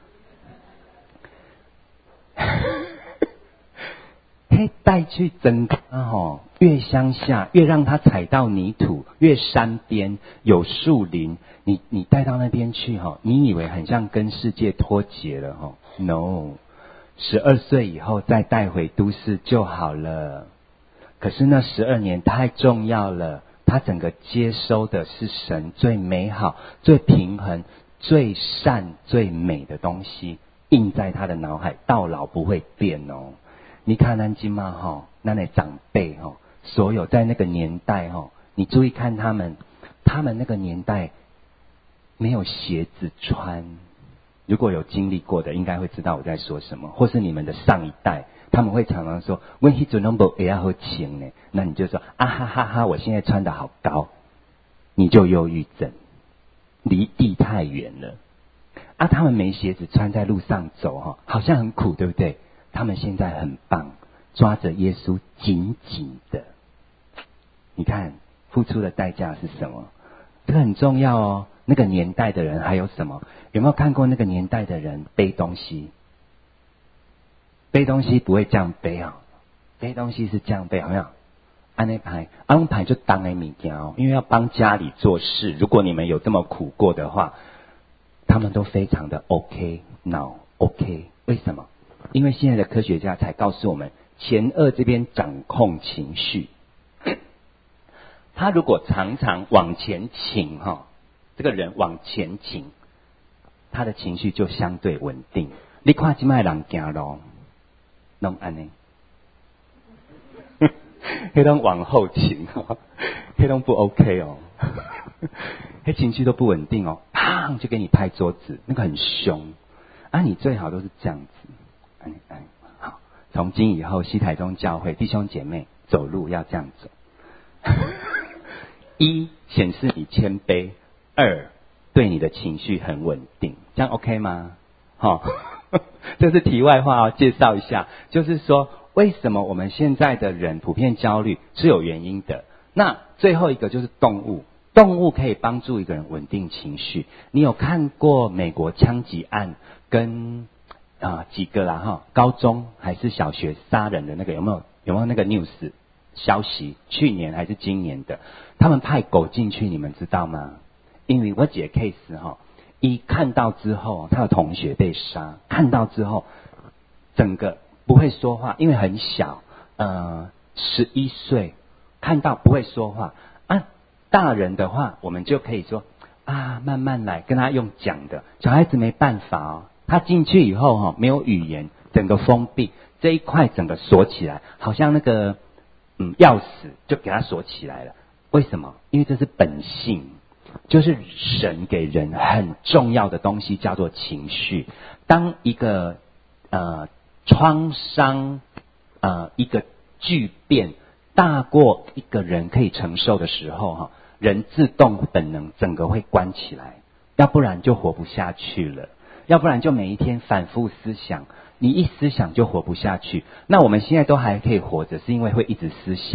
嘿，带去整个吼，越乡下越让他踩到泥土，越山边有树林，你你带到那边去哈，你以为很像跟世界脱节了哈 ？No， 十二岁以后再带回都市就好了。可是那十二年太重要了。他整个接收的是神最美好、最平衡、最善、最美的东西，印在他的脑海，到老不会变哦。你看咱今嘛哈，那那长辈哈，所有在那个年代哈，你注意看他们，他们那个年代没有鞋子穿。如果有经历过的，应该会知道我在说什么，或是你们的上一代。他们会常常说：“我那阵拢无鞋好穿呢。”那你就说：“啊哈哈哈！我现在穿得好高。”你就忧郁症，离地太远了。啊，他们没鞋子穿在路上走哈，好像很苦，对不对？他们现在很棒，抓着耶稣紧紧的。你看，付出的代价是什么？这个很重要哦。那个年代的人还有什么？有没有看过那个年代的人背东西？背东西不会这样背啊，背东西是这样背，好没有？按那牌，安牌就当那物件哦，因为要帮家里做事。如果你们有这么苦过的话，他们都非常的 OK， now OK。为什么？因为现在的科学家才告诉我们，前额这边掌控情绪，他如果常常往前倾哈，这个人往前倾，他的情绪就相对稳定。你看现在人走路。弄安呢，黑东往后倾哦，黑东不 OK 哦，黑情绪都不稳定哦，砰就给你拍桌子，那个很凶啊！你最好都是这样子，哎哎，好，从今以后西台中教会弟兄姐妹走路要这样走，一显示你谦卑，二对你的情绪很稳定，这样 OK 吗？好。这是题外话哦，介绍一下，就是说为什么我们现在的人普遍焦虑是有原因的。那最后一个就是动物，动物可以帮助一个人稳定情绪。你有看过美国枪击案跟啊、呃、几个啦哈，高中还是小学杀人的那个有没有有没有那个 news 消息？去年还是今年的？他们派狗进去，你们知道吗？因为我姐 case 哈。一看到之后，他的同学被杀，看到之后，整个不会说话，因为很小，呃，十一岁，看到不会说话啊。大人的话，我们就可以说啊，慢慢来，跟他用讲的。小孩子没办法哦，他进去以后哈，没有语言，整个封闭，这一块整个锁起来，好像那个嗯钥匙就给他锁起来了。为什么？因为这是本性。就是神给人很重要的东西叫做情绪。当一个呃创伤呃一个巨变大过一个人可以承受的时候哈，人自动本能整个会关起来，要不然就活不下去了，要不然就每一天反复思想，你一思想就活不下去。那我们现在都还可以活着，是因为会一直思想。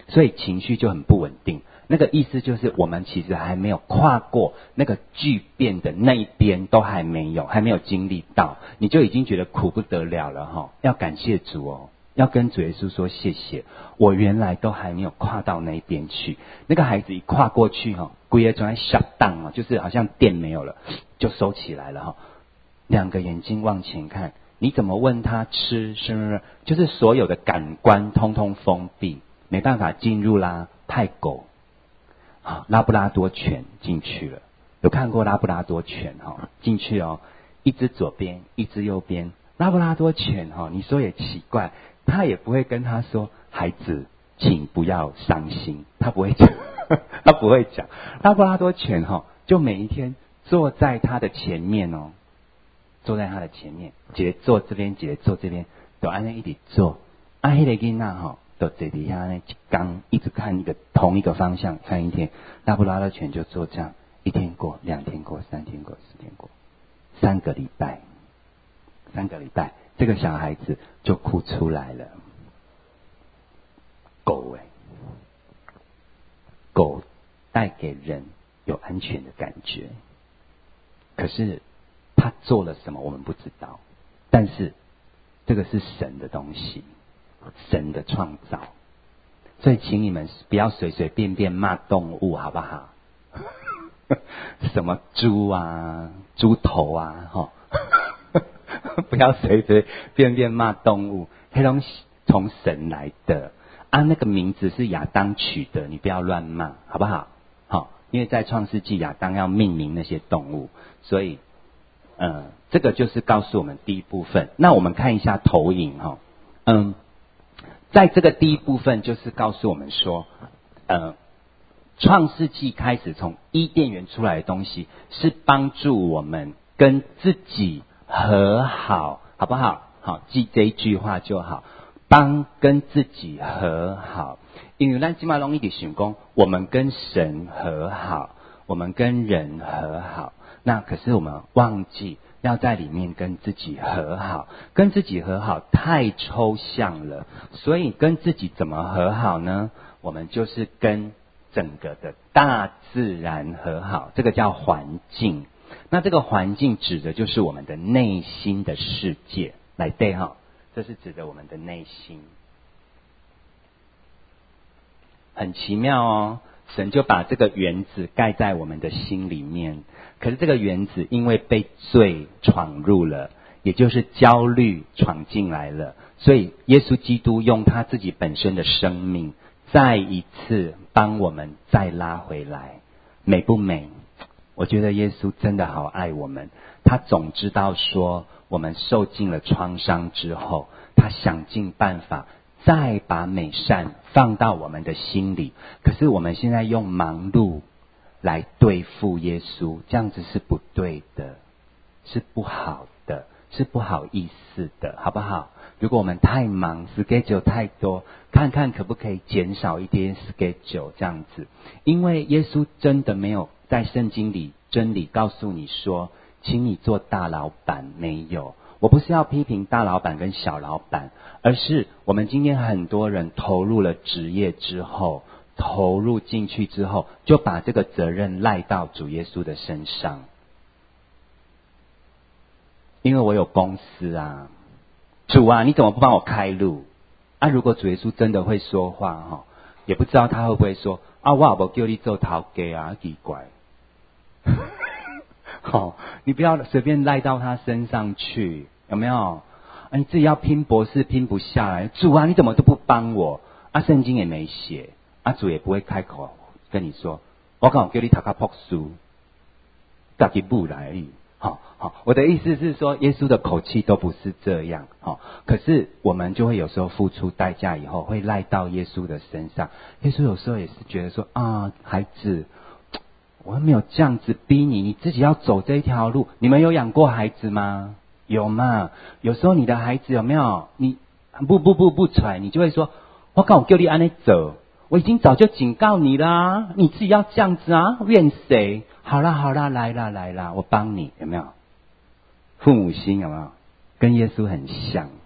所以情绪就很不稳定。那个意思就是我们其实还没有跨过那个巨变的那一边，都还没有，还没有经历到，你就已经觉得苦不得了了齁。要感谢主哦，要跟主耶稣说谢谢，我原来都还没有跨到那一边去。那个孩子一跨过去齁，规个转shut down哦，就是好像电没有了，就收起来了齁。两个眼睛往前看，你怎么问他吃是，就是所有的感官通通封闭，没办法进入啦。太狗。好，拉布拉多犬进去了，有看过拉布拉多犬哈？进去哦，一只左边，一只右边。拉布拉多犬哈，你说也奇怪，他也不会跟他说：“孩子，请不要伤心。”他不会讲，他不会讲。拉布拉多犬哈，就每一天坐在他的前面哦，坐在他的前面，姐坐这边，姐坐这边，都按那一起坐。啊，迄个囡仔哈。都在底下呢，刚一直看一个同一个方向看一天，拉布拉多犬就做这样，一天过，两天过，三天过，四天过，三个礼拜，三个礼拜，这个小孩子就哭出来了。狗哎，狗带给人有安全的感觉，可是他做了什么我们不知道，但是这个是神的东西。神的创造，所以请你们不要随随便便骂动物，好不好？什么猪啊、猪头啊，哈，不要随随便便骂动物，那东西从神来的啊，那个名字是亚当取的，你不要乱骂，好不好？好，因为在创世纪亚当要命名那些动物，所以，嗯，这个就是告诉我们第一部分。那我们看一下投影哈，嗯。在这个第一部分，就是告诉我们说，呃，创世纪开始从伊甸园出来的东西，是帮助我们跟自己和好，好不好？好，记这一句话就好，帮跟自己和好。因为咱今嘛容易的想讲，我们跟神和好，我们跟人和好，那可是我们忘记。要在里面跟自己和好，跟自己和好太抽象了，所以跟自己怎么和好呢？我们就是跟整个的大自然和好，这个叫环境。那这个环境指的就是我们的内心的世界，来对哈，这是指的我们的内心。很奇妙哦，神就把这个园子盖在我们的心里面。可是这个园子因为被罪闯入了，也就是焦虑闯进来了，所以耶稣基督用他自己本身的生命，再一次帮我们再拉回来，美不美？我觉得耶稣真的好爱我们，他总知道说我们受尽了创伤之后，他想尽办法再把美善放到我们的心里。可是我们现在用忙碌来对付耶稣，这样子是不对的，是不好的，是不好意思的，好不好？如果我们太忙 schedule 太多，看看可不可以减少一点 schedule 这样子。因为耶稣真的没有在圣经里真理告诉你说请你做大老板，没有。我不是要批评大老板跟小老板，而是我们今天很多人投入了职业之后，投入进去之后，就把这个责任赖到主耶稣的身上。因为我有公司啊，主啊，你怎么不帮我开路？啊，如果主耶稣真的会说话哈，也不知道他会不会说啊，我也没叫你做头家啊，奇怪。好，你不要随便赖到他身上去，有没有？啊，你自己要拼博士拼不下来，主啊，你怎么都不帮我？啊，圣经也没写。啊，主也不会开口跟你说，我刚好叫你读卡朴书，自己不来而已。好好，我的意思是说，耶稣的口气都不是这样。好，可是我们就会有时候付出代价以后，会赖到耶稣的身上。耶稣有时候也是觉得说啊，孩子，我没有这样子逼你，你自己要走这一条路。你们有养过孩子吗？有吗？有时候你的孩子有没有？你不不不不踹，你就会说，我刚好叫你按呢走。我已经早就警告你啦，你自己要这样子啊，怨谁？好啦好啦，来啦来啦，我帮你，有没有？父母心有没有？跟耶稣很像，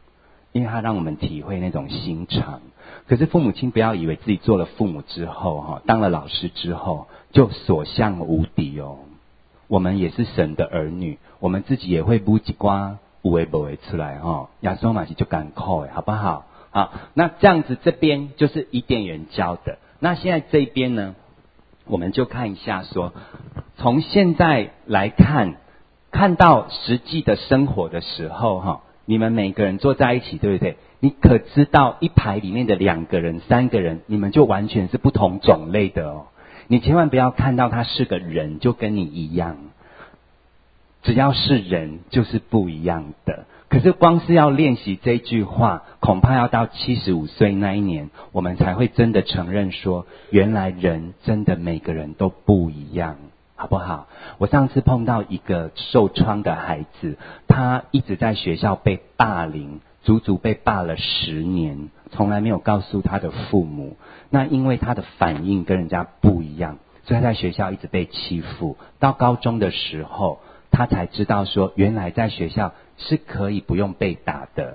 因为他让我们体会那种心肠。可是父母亲不要以为自己做了父母之后哈，当了老师之后就所向无敌哦。我们也是神的儿女，我们自己也会补几瓜有为不为出来哈。亚松马西就敢扣好不好？好，那这样子这边就是伊甸园教的。那现在这一边呢，我们就看一下说，从现在来看，看到实际的生活的时候哈，你们每个人坐在一起，对不对？你可知道一排里面的两个人、三个人，你们就完全是不同种类的哦。你千万不要看到他是个人就跟你一样，只要是人就是不一样的。可是光是要练习这句话，恐怕要到七十五岁那一年，我们才会真的承认说，原来人真的每个人都不一样，好不好？我上次碰到一个受创的孩子，他一直在学校被霸凌，足足被霸了十年，从来没有告诉他的父母。那因为他的反应跟人家不一样，所以他在学校一直被欺负。到高中的时候，他才知道说，原来在学校是可以不用被打的。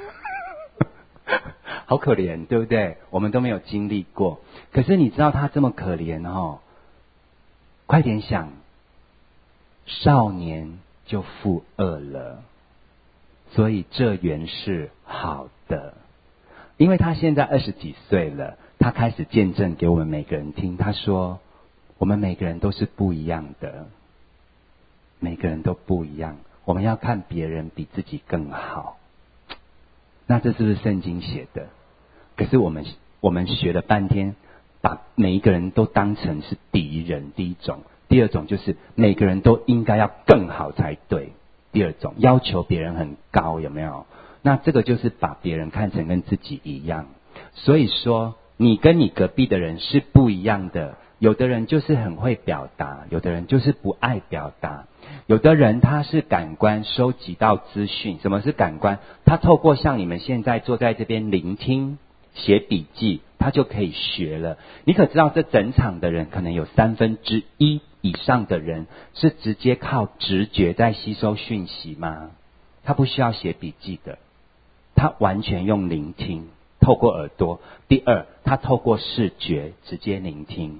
好可怜，对不对？我们都没有经历过。可是你知道他这么可怜哦，快点想，少年就负恶了，所以这原是好的。因为他现在二十几岁了，他开始见证给我们每个人听。他说，我们每个人都是不一样的，每个人都不一样，我们要看别人比自己更好。那这是不是圣经写的？可是我们我们学了半天，把每一个人都当成是敌人，第一种。第二种就是每个人都应该要更好才对，第二种要求别人很高，有没有？那这个就是把别人看成跟自己一样。所以说你跟你隔壁的人是不一样的，有的人就是很会表达，有的人就是不爱表达。有的人他是感官收集到资讯。什么是感官？他透过像你们现在坐在这边聆听、写笔记，他就可以学了。你可知道这整场的人可能有三分之一以上的人是直接靠直觉在吸收讯息吗？他不需要写笔记的，他完全用聆听，透过耳朵。第二，他透过视觉直接聆听。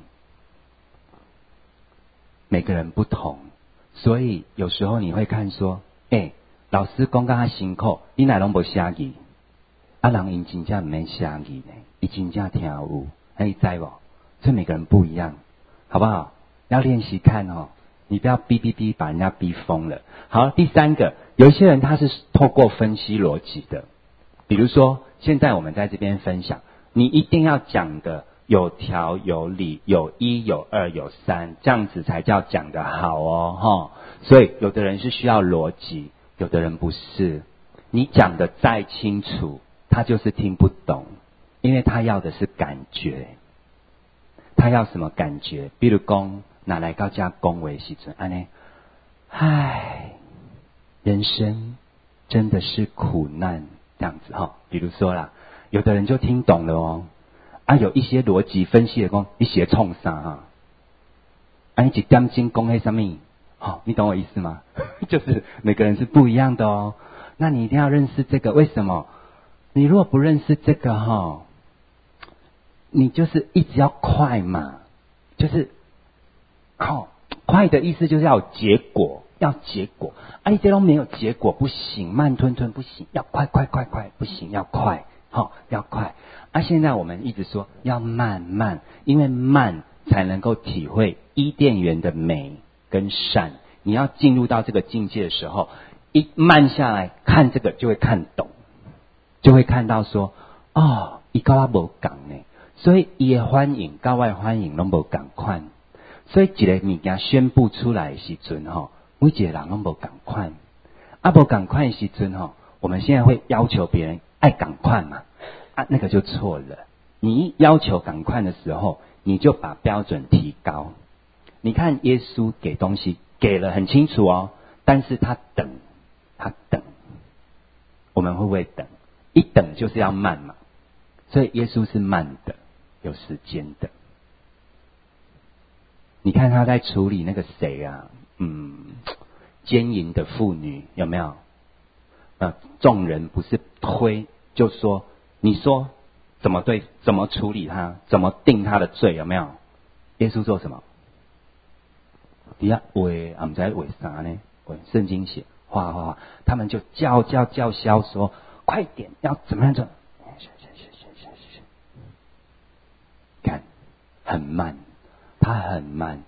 每个人不同，所以有时候你会看说，哎、欸，老师讲到他辛苦，你哪拢无写字？啊，人因真正唔免写字呢，伊真正听有，你知无？所以每个人不一样，好不好？要练习看哦，你不要逼逼逼把人家逼疯了。好，第三个，有一些人他是透过分析逻辑的，比如说现在我们在这边分享，你一定要讲的有条有理，有一有二有三，这样子才叫讲得好哦，齁。所以有的人是需要逻辑，有的人不是。你讲的再清楚，他就是听不懂，因为他要的是感觉。他要什么感觉？比如讲，拿来到家恭维时阵，安尼，唉，人生真的是苦难，这样子齁。比如说啦，有的人就听懂了哦。啊，有一些逻辑分析的讲，你写冲啥哈？啊，你一点钟讲些什么？好，你懂我意思吗？就是每个人是不一样的哦。那你一定要认识这个，为什么？你如果不认识这个哈，你就是一直要快嘛，就是哦，快的意思就是要有结果，要结果。啊，你这种没有结果不行，慢吞吞不行，要快快快快不行，要快，好、哦、要快。啊，现在我们一直说要慢慢，因为慢才能够体会伊甸园的美跟善。你要进入到这个境界的时候，一慢下来看这个就会看懂，就会看到说，哦，伊跟我无同呢，所以伊的反应跟我的反应拢无同款。所以一个物件宣布出来的时阵吼，每一个人拢无同款。啊，无同款的时阵吼，我们现在会要求别人爱同款嘛。啊，那个就错了。你一要求赶快的时候，你就把标准提高。你看耶稣给东西给了很清楚哦，但是他等，他等。我们会不会等？一等就是要慢嘛，所以耶稣是慢的，有时间的。你看他在处理那个谁啊，嗯，奸淫的妇女有没有？呃，众人不是推就说：“你说怎么对，怎么处理他，怎么定他的罪？有没有？”耶稣做什么？底下为我们在为啥呢？为圣经写画画画，他们就叫叫叫嚣说：“快点，要怎么样做？”看，很慢，他很慢，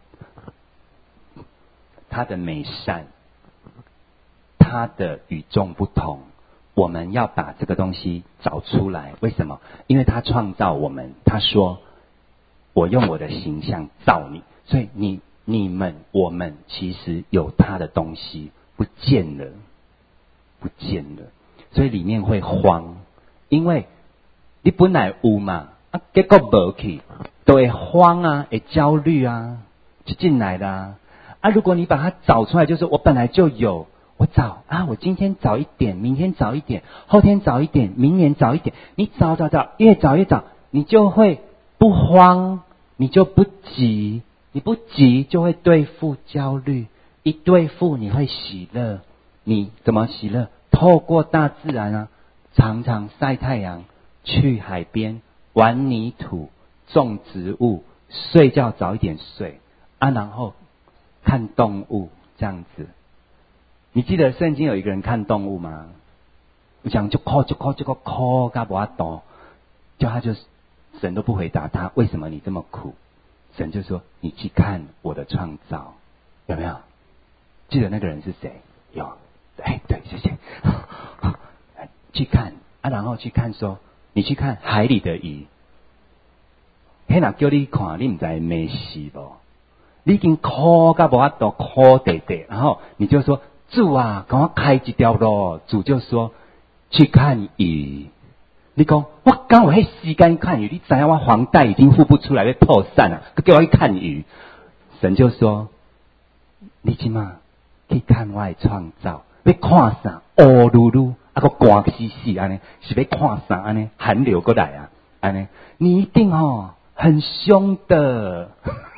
他的美善，他的与众不同。我们要把这个东西找出来，为什么？因为他创造我们，他说：“我用我的形象造你。”所以你、你们、我们其实有他的东西不见了，不见了，所以里面会慌，因为你本来有嘛，啊，结果没去，都会慌啊，会焦虑啊，就进来了啊。啊，如果你把它找出来，就是我本来就有。我找啊，我今天早一点，明天早一点，后天早一点，明年早一点。你找找找，越找越找，你就会不慌，你就不急，你不急就会对付焦虑，一对付你会喜乐。你怎么喜乐？透过大自然啊，常常晒太阳，去海边玩泥土，种植物，睡觉早一点睡啊，然后看动物这样子。你记得圣经有一个人看动物吗？你讲就哭就哭就哭哭嘎不阿多，叫他就神都不回答他，为什么你这么苦？神就说你去看我的创造，有没有？记得那个人是谁？有，哎对，谢谢。去看啊，然后去看说，你去看海里的鱼，嘿那叫你看，你唔知没事不？你已经哭嘎不阿多哭得得，然后你就说。主啊，给我开一条路。主就说去看鱼。你讲我刚有迄时间看鱼，你知影我房贷已经付不出来，要破产了，佮叫我去看鱼。神就说：你即马去看我的创造，要看啥？乌噜噜，啊个寒死死安尼，是要看啥安尼？寒流过来啊，安尼，你一定哦很凶的。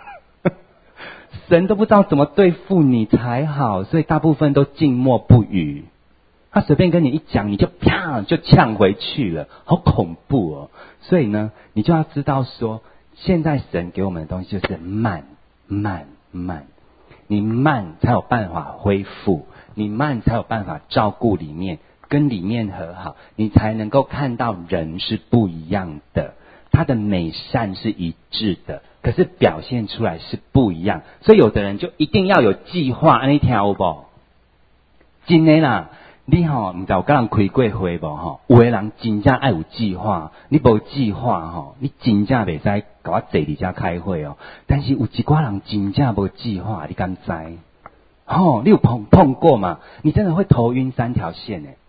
神都不知道怎么对付你才好，所以大部分都静默不语。他随便跟你一讲，你就啪就呛回去了，好恐怖哦！所以呢，你就要知道说，现在神给我们的东西就是慢、慢、慢。你慢才有办法恢复，你慢才有办法照顾里面，跟里面和好，你才能够看到人是不一样的，他的美善是一致的。可是表现出来是不一样，所以有的人就一定要有计划，安尼听有无？真的啦，你吼唔知有跟人开过会无吼？有的人真正爱有计划，你无计划吼，你真正袂使甲我坐伫遮开会哦。但是有一寡人真正无计划，你敢知？吼，你有碰碰过吗？你真的会头晕三条线诶。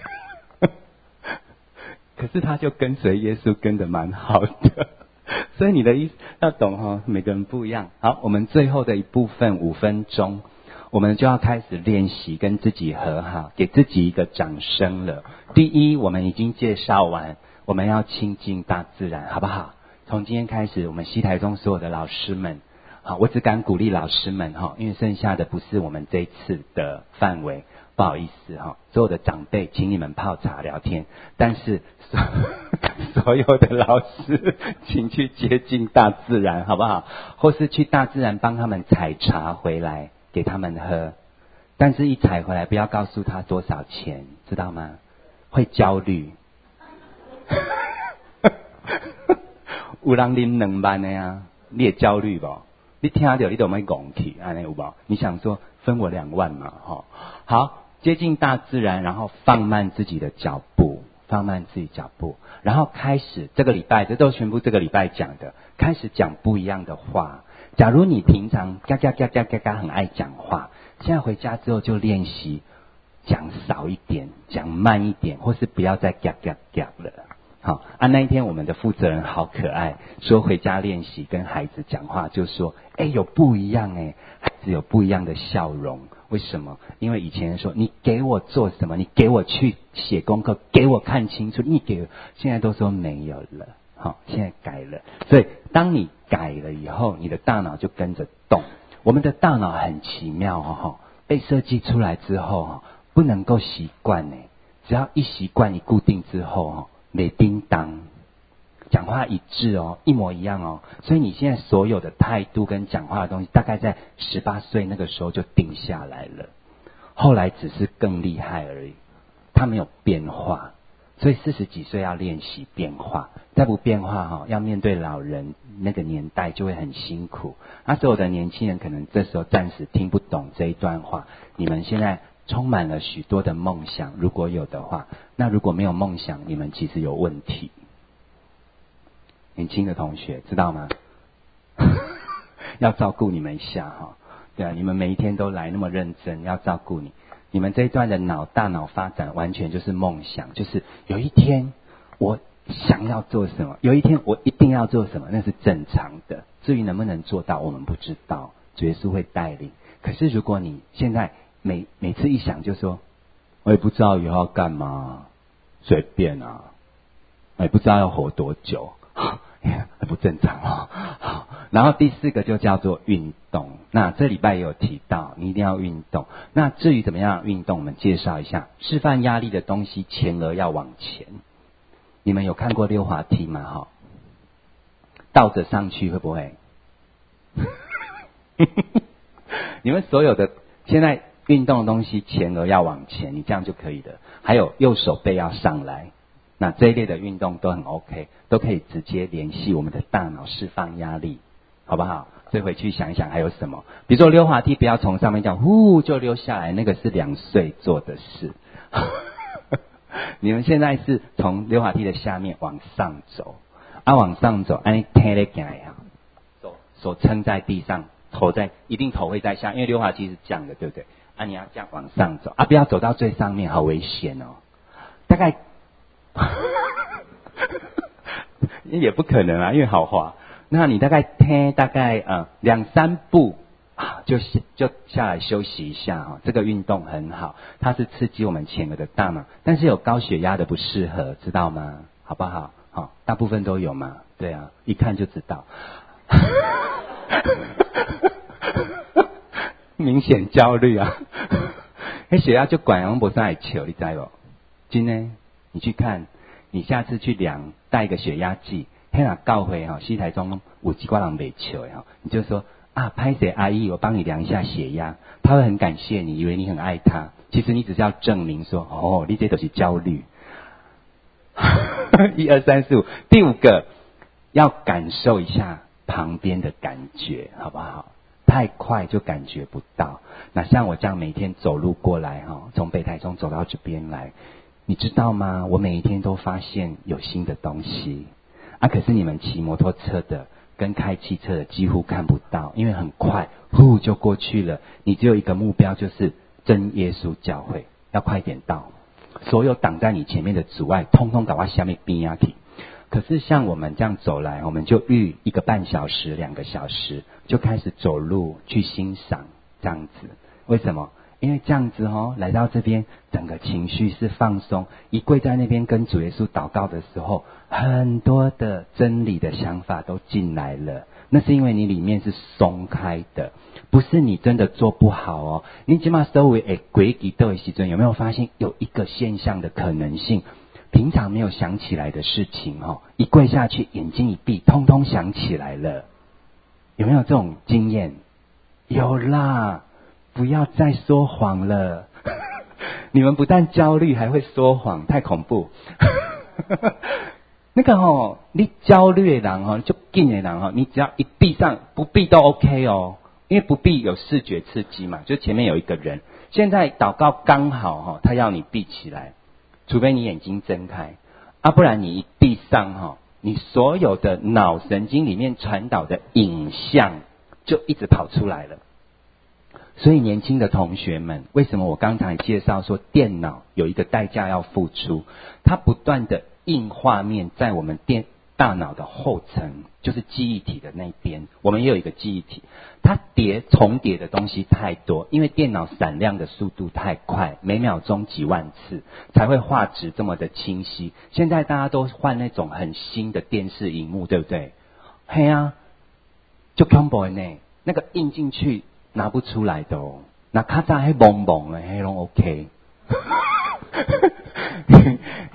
可是他就跟随耶稣跟得蛮好的。所以你的意思要懂哈，每个人不一样。好，我们最后的一部分五分钟，我们就要开始练习跟自己和好，给自己一个掌声了。第一，我们已经介绍完，我们要亲近大自然，好不好？从今天开始，我们西台中所有的老师们，好，我只敢鼓励老师们哈，因为剩下的不是我们这一次的范围。不好意思哈，所有的长辈，请你们泡茶聊天。但是所所有的老师，请去接近大自然，好不好？或是去大自然帮他们采茶回来给他们喝。但是一采回来，不要告诉他多少钱，知道吗？会焦虑。有人啉两万的呀，你也焦虑不？你听到你都没讲起，安尼有无？你想说分我两万嘛？哈，好。接近大自然，然后放慢自己的脚步，放慢自己脚步，然后开始这个礼拜，这都全部这个礼拜讲的，开始讲不一样的话。假如你平常嘎嘎嘎嘎嘎嘎很爱讲话，现在回家之后就练习讲少一点，讲慢一点，或是不要再嘎嘎嘎了。好啊，那一天我们的负责人好可爱，说回家练习跟孩子讲话，就说哎有不一样哎，孩子有不一样的笑容。为什么？因为以前说你给我做什么，你给我去写功课，给我看清楚，你给我，现在都说没有了，好，现在改了。所以当你改了以后，你的大脑就跟着动。我们的大脑很奇妙哦，被设计出来之后不能够习惯呢，只要一习惯一固定之后没叮当，讲话一致哦，一模一样哦。所以你现在所有的态度跟讲话的东西，大概在十八岁那个时候就定下来了，后来只是更厉害而已，它没有变化。所以四十几岁要练习变化，再不变化哈，要面对老人那个年代就会很辛苦。那所有的年轻人可能这时候暂时听不懂这一段话。你们现在充满了许多的梦想，如果有的话，那如果没有梦想，你们其实有问题。年轻的同学知道吗？要照顾你们一下哈。对啊，你们每一天都来那么认真，要照顾你。你们这一段的脑大脑发展完全就是梦想，就是有一天我想要做什么，有一天我一定要做什么，那是正常的。至于能不能做到，我们不知道，主耶稣会带领。可是如果你现在每每次一想就说，我也不知道以后要干嘛，随便啊，我也不知道要活多久，很不正常哦。好，然后第四个就叫做运动。那这礼拜也有提到，你一定要运动。那至于怎么样运动，我们介绍一下。示范压力的东西，前额要往前。你们有看过溜滑梯吗？哈，倒着上去会不会？你们所有的现在运动的东西，前额要往前，你这样就可以了。还有右手背要上来。那这一类的运动都很 OK， 都可以直接联系我们的大脑释放压力，好不好？所以回去想一想还有什么，比如说溜滑梯，不要从上面这样呼就溜下来，那个是两岁做的事。你们现在是从溜滑梯的下面往上走，啊往上走，按你推咧行呀，手手撑在地上，头在一定头会在下，因为溜滑梯是这样的，对不对？啊你要这样往上走，啊不要走到最上面，好危险哦，大概。也不可能啊，因为好滑。那你大概听大概呃两三步啊，就就下来休息一下哈、哦。这个运动很好，它是刺激我们前额的大脑，但是有高血压的不适合，知道吗？好不好？好、哦，大部分都有嘛。对啊，一看就知道。明显焦虑啊！那血压就管用不上来求，你知不？真的。你去看，你下次去量，带一个血压计，嘿那告回哈，西台中有几挂人没求哈，你就说啊，拍谁阿姨，我帮你量一下血压，他会很感谢你，以为你很爱他，其实你只是要证明说，哦，你这都是焦虑。一二三四五，第五个要感受一下旁边的感觉，好不好？太快就感觉不到。那像我这样每天走路过来哈，从北台中走到这边来。你知道吗？我每一天都发现有新的东西啊！可是你们骑摩托车的跟开汽车的几乎看不到，因为很快，呼就过去了。你只有一个目标，就是真耶稣教会，要快点到。所有挡在你前面的阻碍，通通搞到下面边压体。可是像我们这样走来，我们就预一个半小时、两个小时，就开始走路去欣赏这样子。为什么？因为这样子哦，来到这边，整个情绪是放松。一跪在那边跟主耶稣祷告的时候，很多的真理的想法都进来了。那是因为你里面是松开的，不是你真的做不好哦。你起码稍微诶鬼给的时阵，有没有发现有一个现象的可能性？平常没有想起来的事情哦，一跪下去，眼睛一闭，通通想起来了。有没有这种经验？有啦。不要再说谎了，你们不但焦虑，还会说谎，太恐怖。那个哦，你焦虑的人哦，就紧的人哦，你只要一闭上，不闭都 OK 哦，因为不闭有视觉刺激嘛，就前面有一个人。现在祷告刚好哈、哦，他要你闭起来，除非你眼睛睁开，啊，不然你一闭上哈、哦，你所有的脑神经里面传导的影像就一直跑出来了。所以年轻的同学们，为什么我刚才介绍说电脑有一个代价要付出？它不断的印画面在我们电大脑的后层，就是记忆体的那边，我们也有一个记忆体，它叠重叠的东西太多，因为电脑闪亮的速度太快，每秒钟几万次才会画质这么的清晰。现在大家都换那种很新的电视荧幕，对不对？嘿啊，就 combo 呢，那个印进去。拿不出来的哦，那较早迄蒙蒙的，迄拢 OK，迄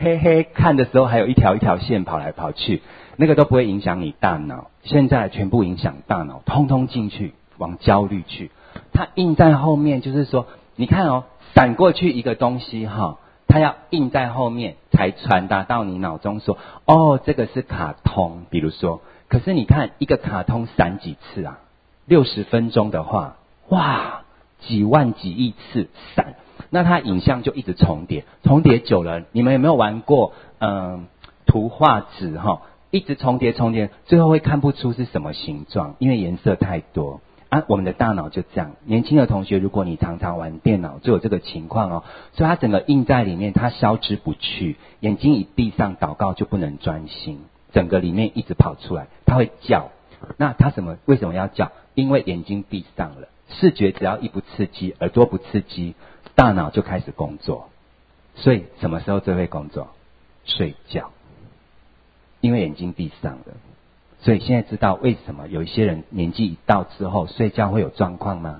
黑黑看的时候还有一条一条线跑来跑去，那个都不会影响你大脑。现在全部影响大脑，通通进去往焦虑去。它印在后面，就是说，你看哦，闪过去一个东西哈，它要印在后面才传达到你脑中说，哦，这个是卡通，比如说。可是你看一个卡通闪几次啊？六十分钟的话，哇，几万几亿次闪，那它影像就一直重叠，重叠久了，你们有没有玩过嗯图画纸哈？一直重叠重叠，最后会看不出是什么形状，因为颜色太多啊。我们的大脑就这样，年轻的同学，如果你常常玩电脑，就有这个情况哦。所以它整个印在里面，它消之不去，眼睛一闭上，祷告就不能专心，整个里面一直跑出来，它会叫。那它什么？为什么要叫？因为眼睛闭上了，视觉只要一不刺激，耳朵不刺激，大脑就开始工作。所以什么时候最会工作？睡觉。因为眼睛闭上了。所以现在知道为什么有一些人年纪一到之后睡觉会有状况吗？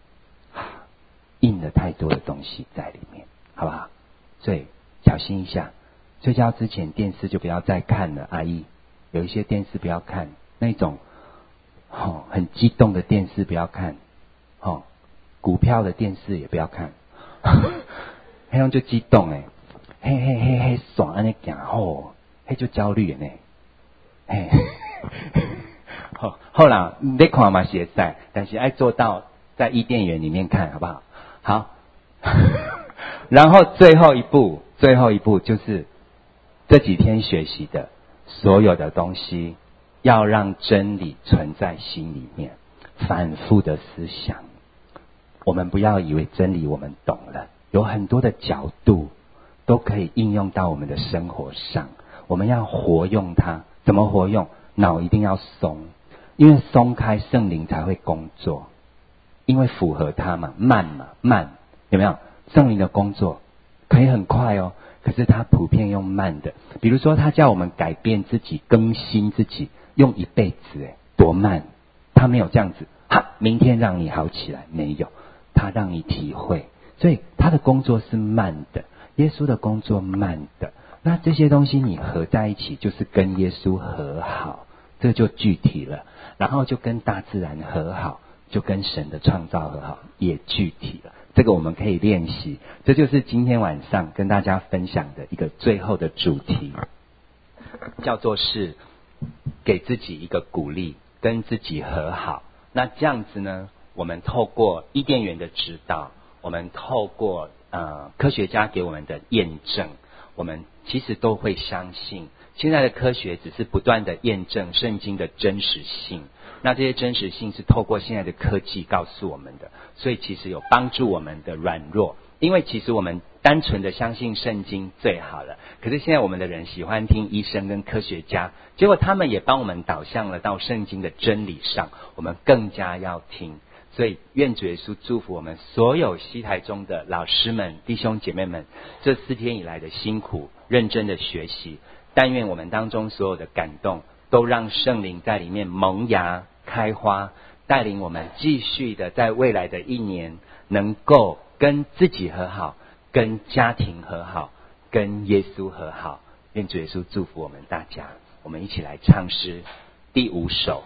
印了太多的东西在里面，好不好？所以小心一下，睡觉之前电视就不要再看了。阿姨，有一些电视不要看，那种哦很激动的电视不要看，哦股票的电视也不要看，那样就激动诶，嘿嘿嘿嘿爽安尼行吼，嘿就焦虑呢，嘿。好，后来你看嘛是会，但是要做到在伊甸园里面看，好不好？好，然后最后一步，最后一步就是这几天学习的所有的东西，要让真理存在心里面，反复的思想。我们不要以为真理我们懂了，有很多的角度都可以应用到我们的生活上，我们要活用它。怎么活用？脑一定要松，因为松开圣灵才会工作，因为符合它嘛，慢嘛，慢，有没有？圣灵的工作可以很快哦，可是它普遍用慢的。比如说他叫我们改变自己，更新自己，用一辈子，诶，多慢。他没有这样子，哈，明天让你好起来，没有，他让你体会。所以他的工作是慢的，耶稣的工作慢的。那这些东西你合在一起，就是跟耶稣和好，这就具体了。然后就跟大自然和好，就跟神的创造和好，也具体了。这个我们可以练习，这就是今天晚上跟大家分享的一个最后的主题，叫做是给自己一个鼓励，跟自己和好。那这样子呢，我们透过伊甸园的指导，我们透过呃科学家给我们的验证，我们其实都会相信，现在的科学只是不断的验证圣经的真实性。那这些真实性是透过现在的科技告诉我们的，所以其实有帮助我们的软弱。因为其实我们单纯的相信圣经最好了，可是现在我们的人喜欢听医生跟科学家，结果他们也帮我们导向了到圣经的真理上，我们更加要听。所以愿主耶稣祝福我们所有西台中的老师们、弟兄姐妹们，这四天以来的辛苦认真的学习，但愿我们当中所有的感动都让圣灵在里面萌芽开花，带领我们继续的在未来的一年能够跟自己和好，跟家庭和好，跟耶稣和好。愿主耶稣祝福我们大家。我们一起来唱诗第五首。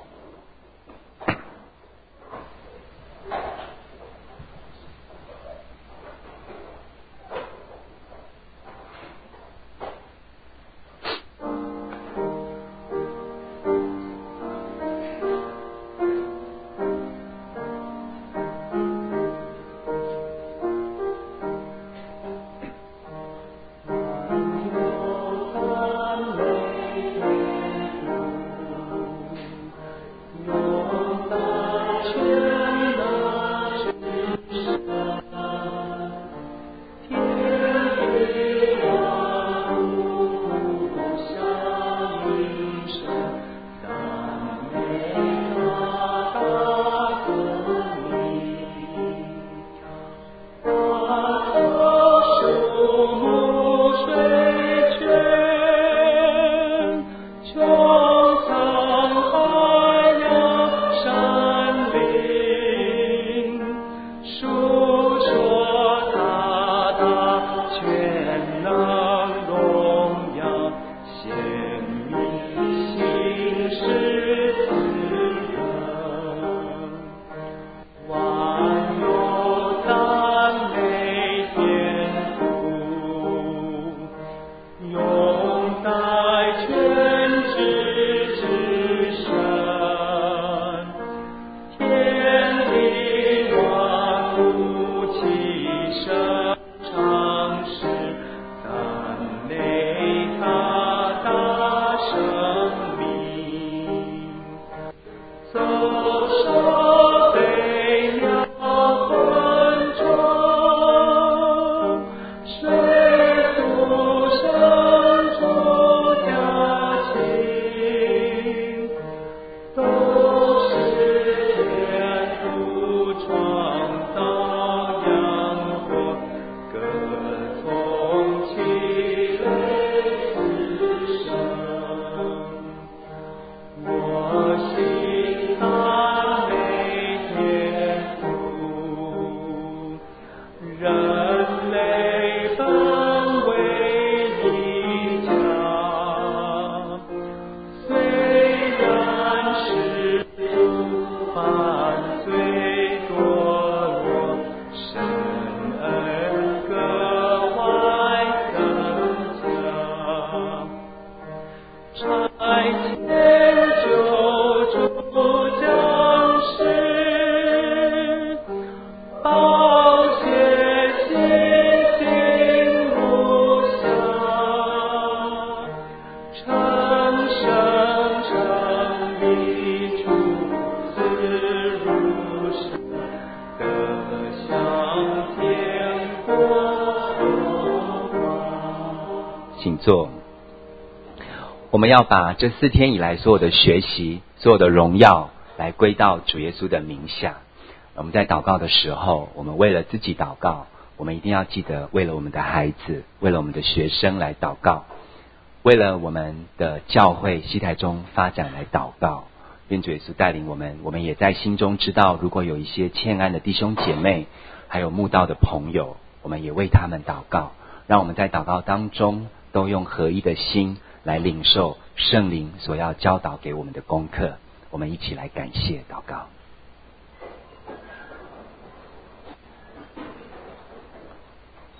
请坐。我们要把这四天以来所有的学习、所有的荣耀来归到主耶稣的名下。我们在祷告的时候，我们为了自己祷告，我们一定要记得为了我们的孩子，为了我们的学生来祷告，为了我们的教会西台中发展来祷告。愿主耶稣带领我们，我们也在心中知道，如果有一些欠安的弟兄姐妹，还有慕道的朋友，我们也为他们祷告，让我们在祷告当中都用合一的心来领受圣灵所要教导给我们的功课。我们一起来感谢祷告。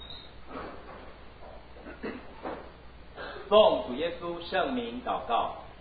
奉主耶稣圣名祷告。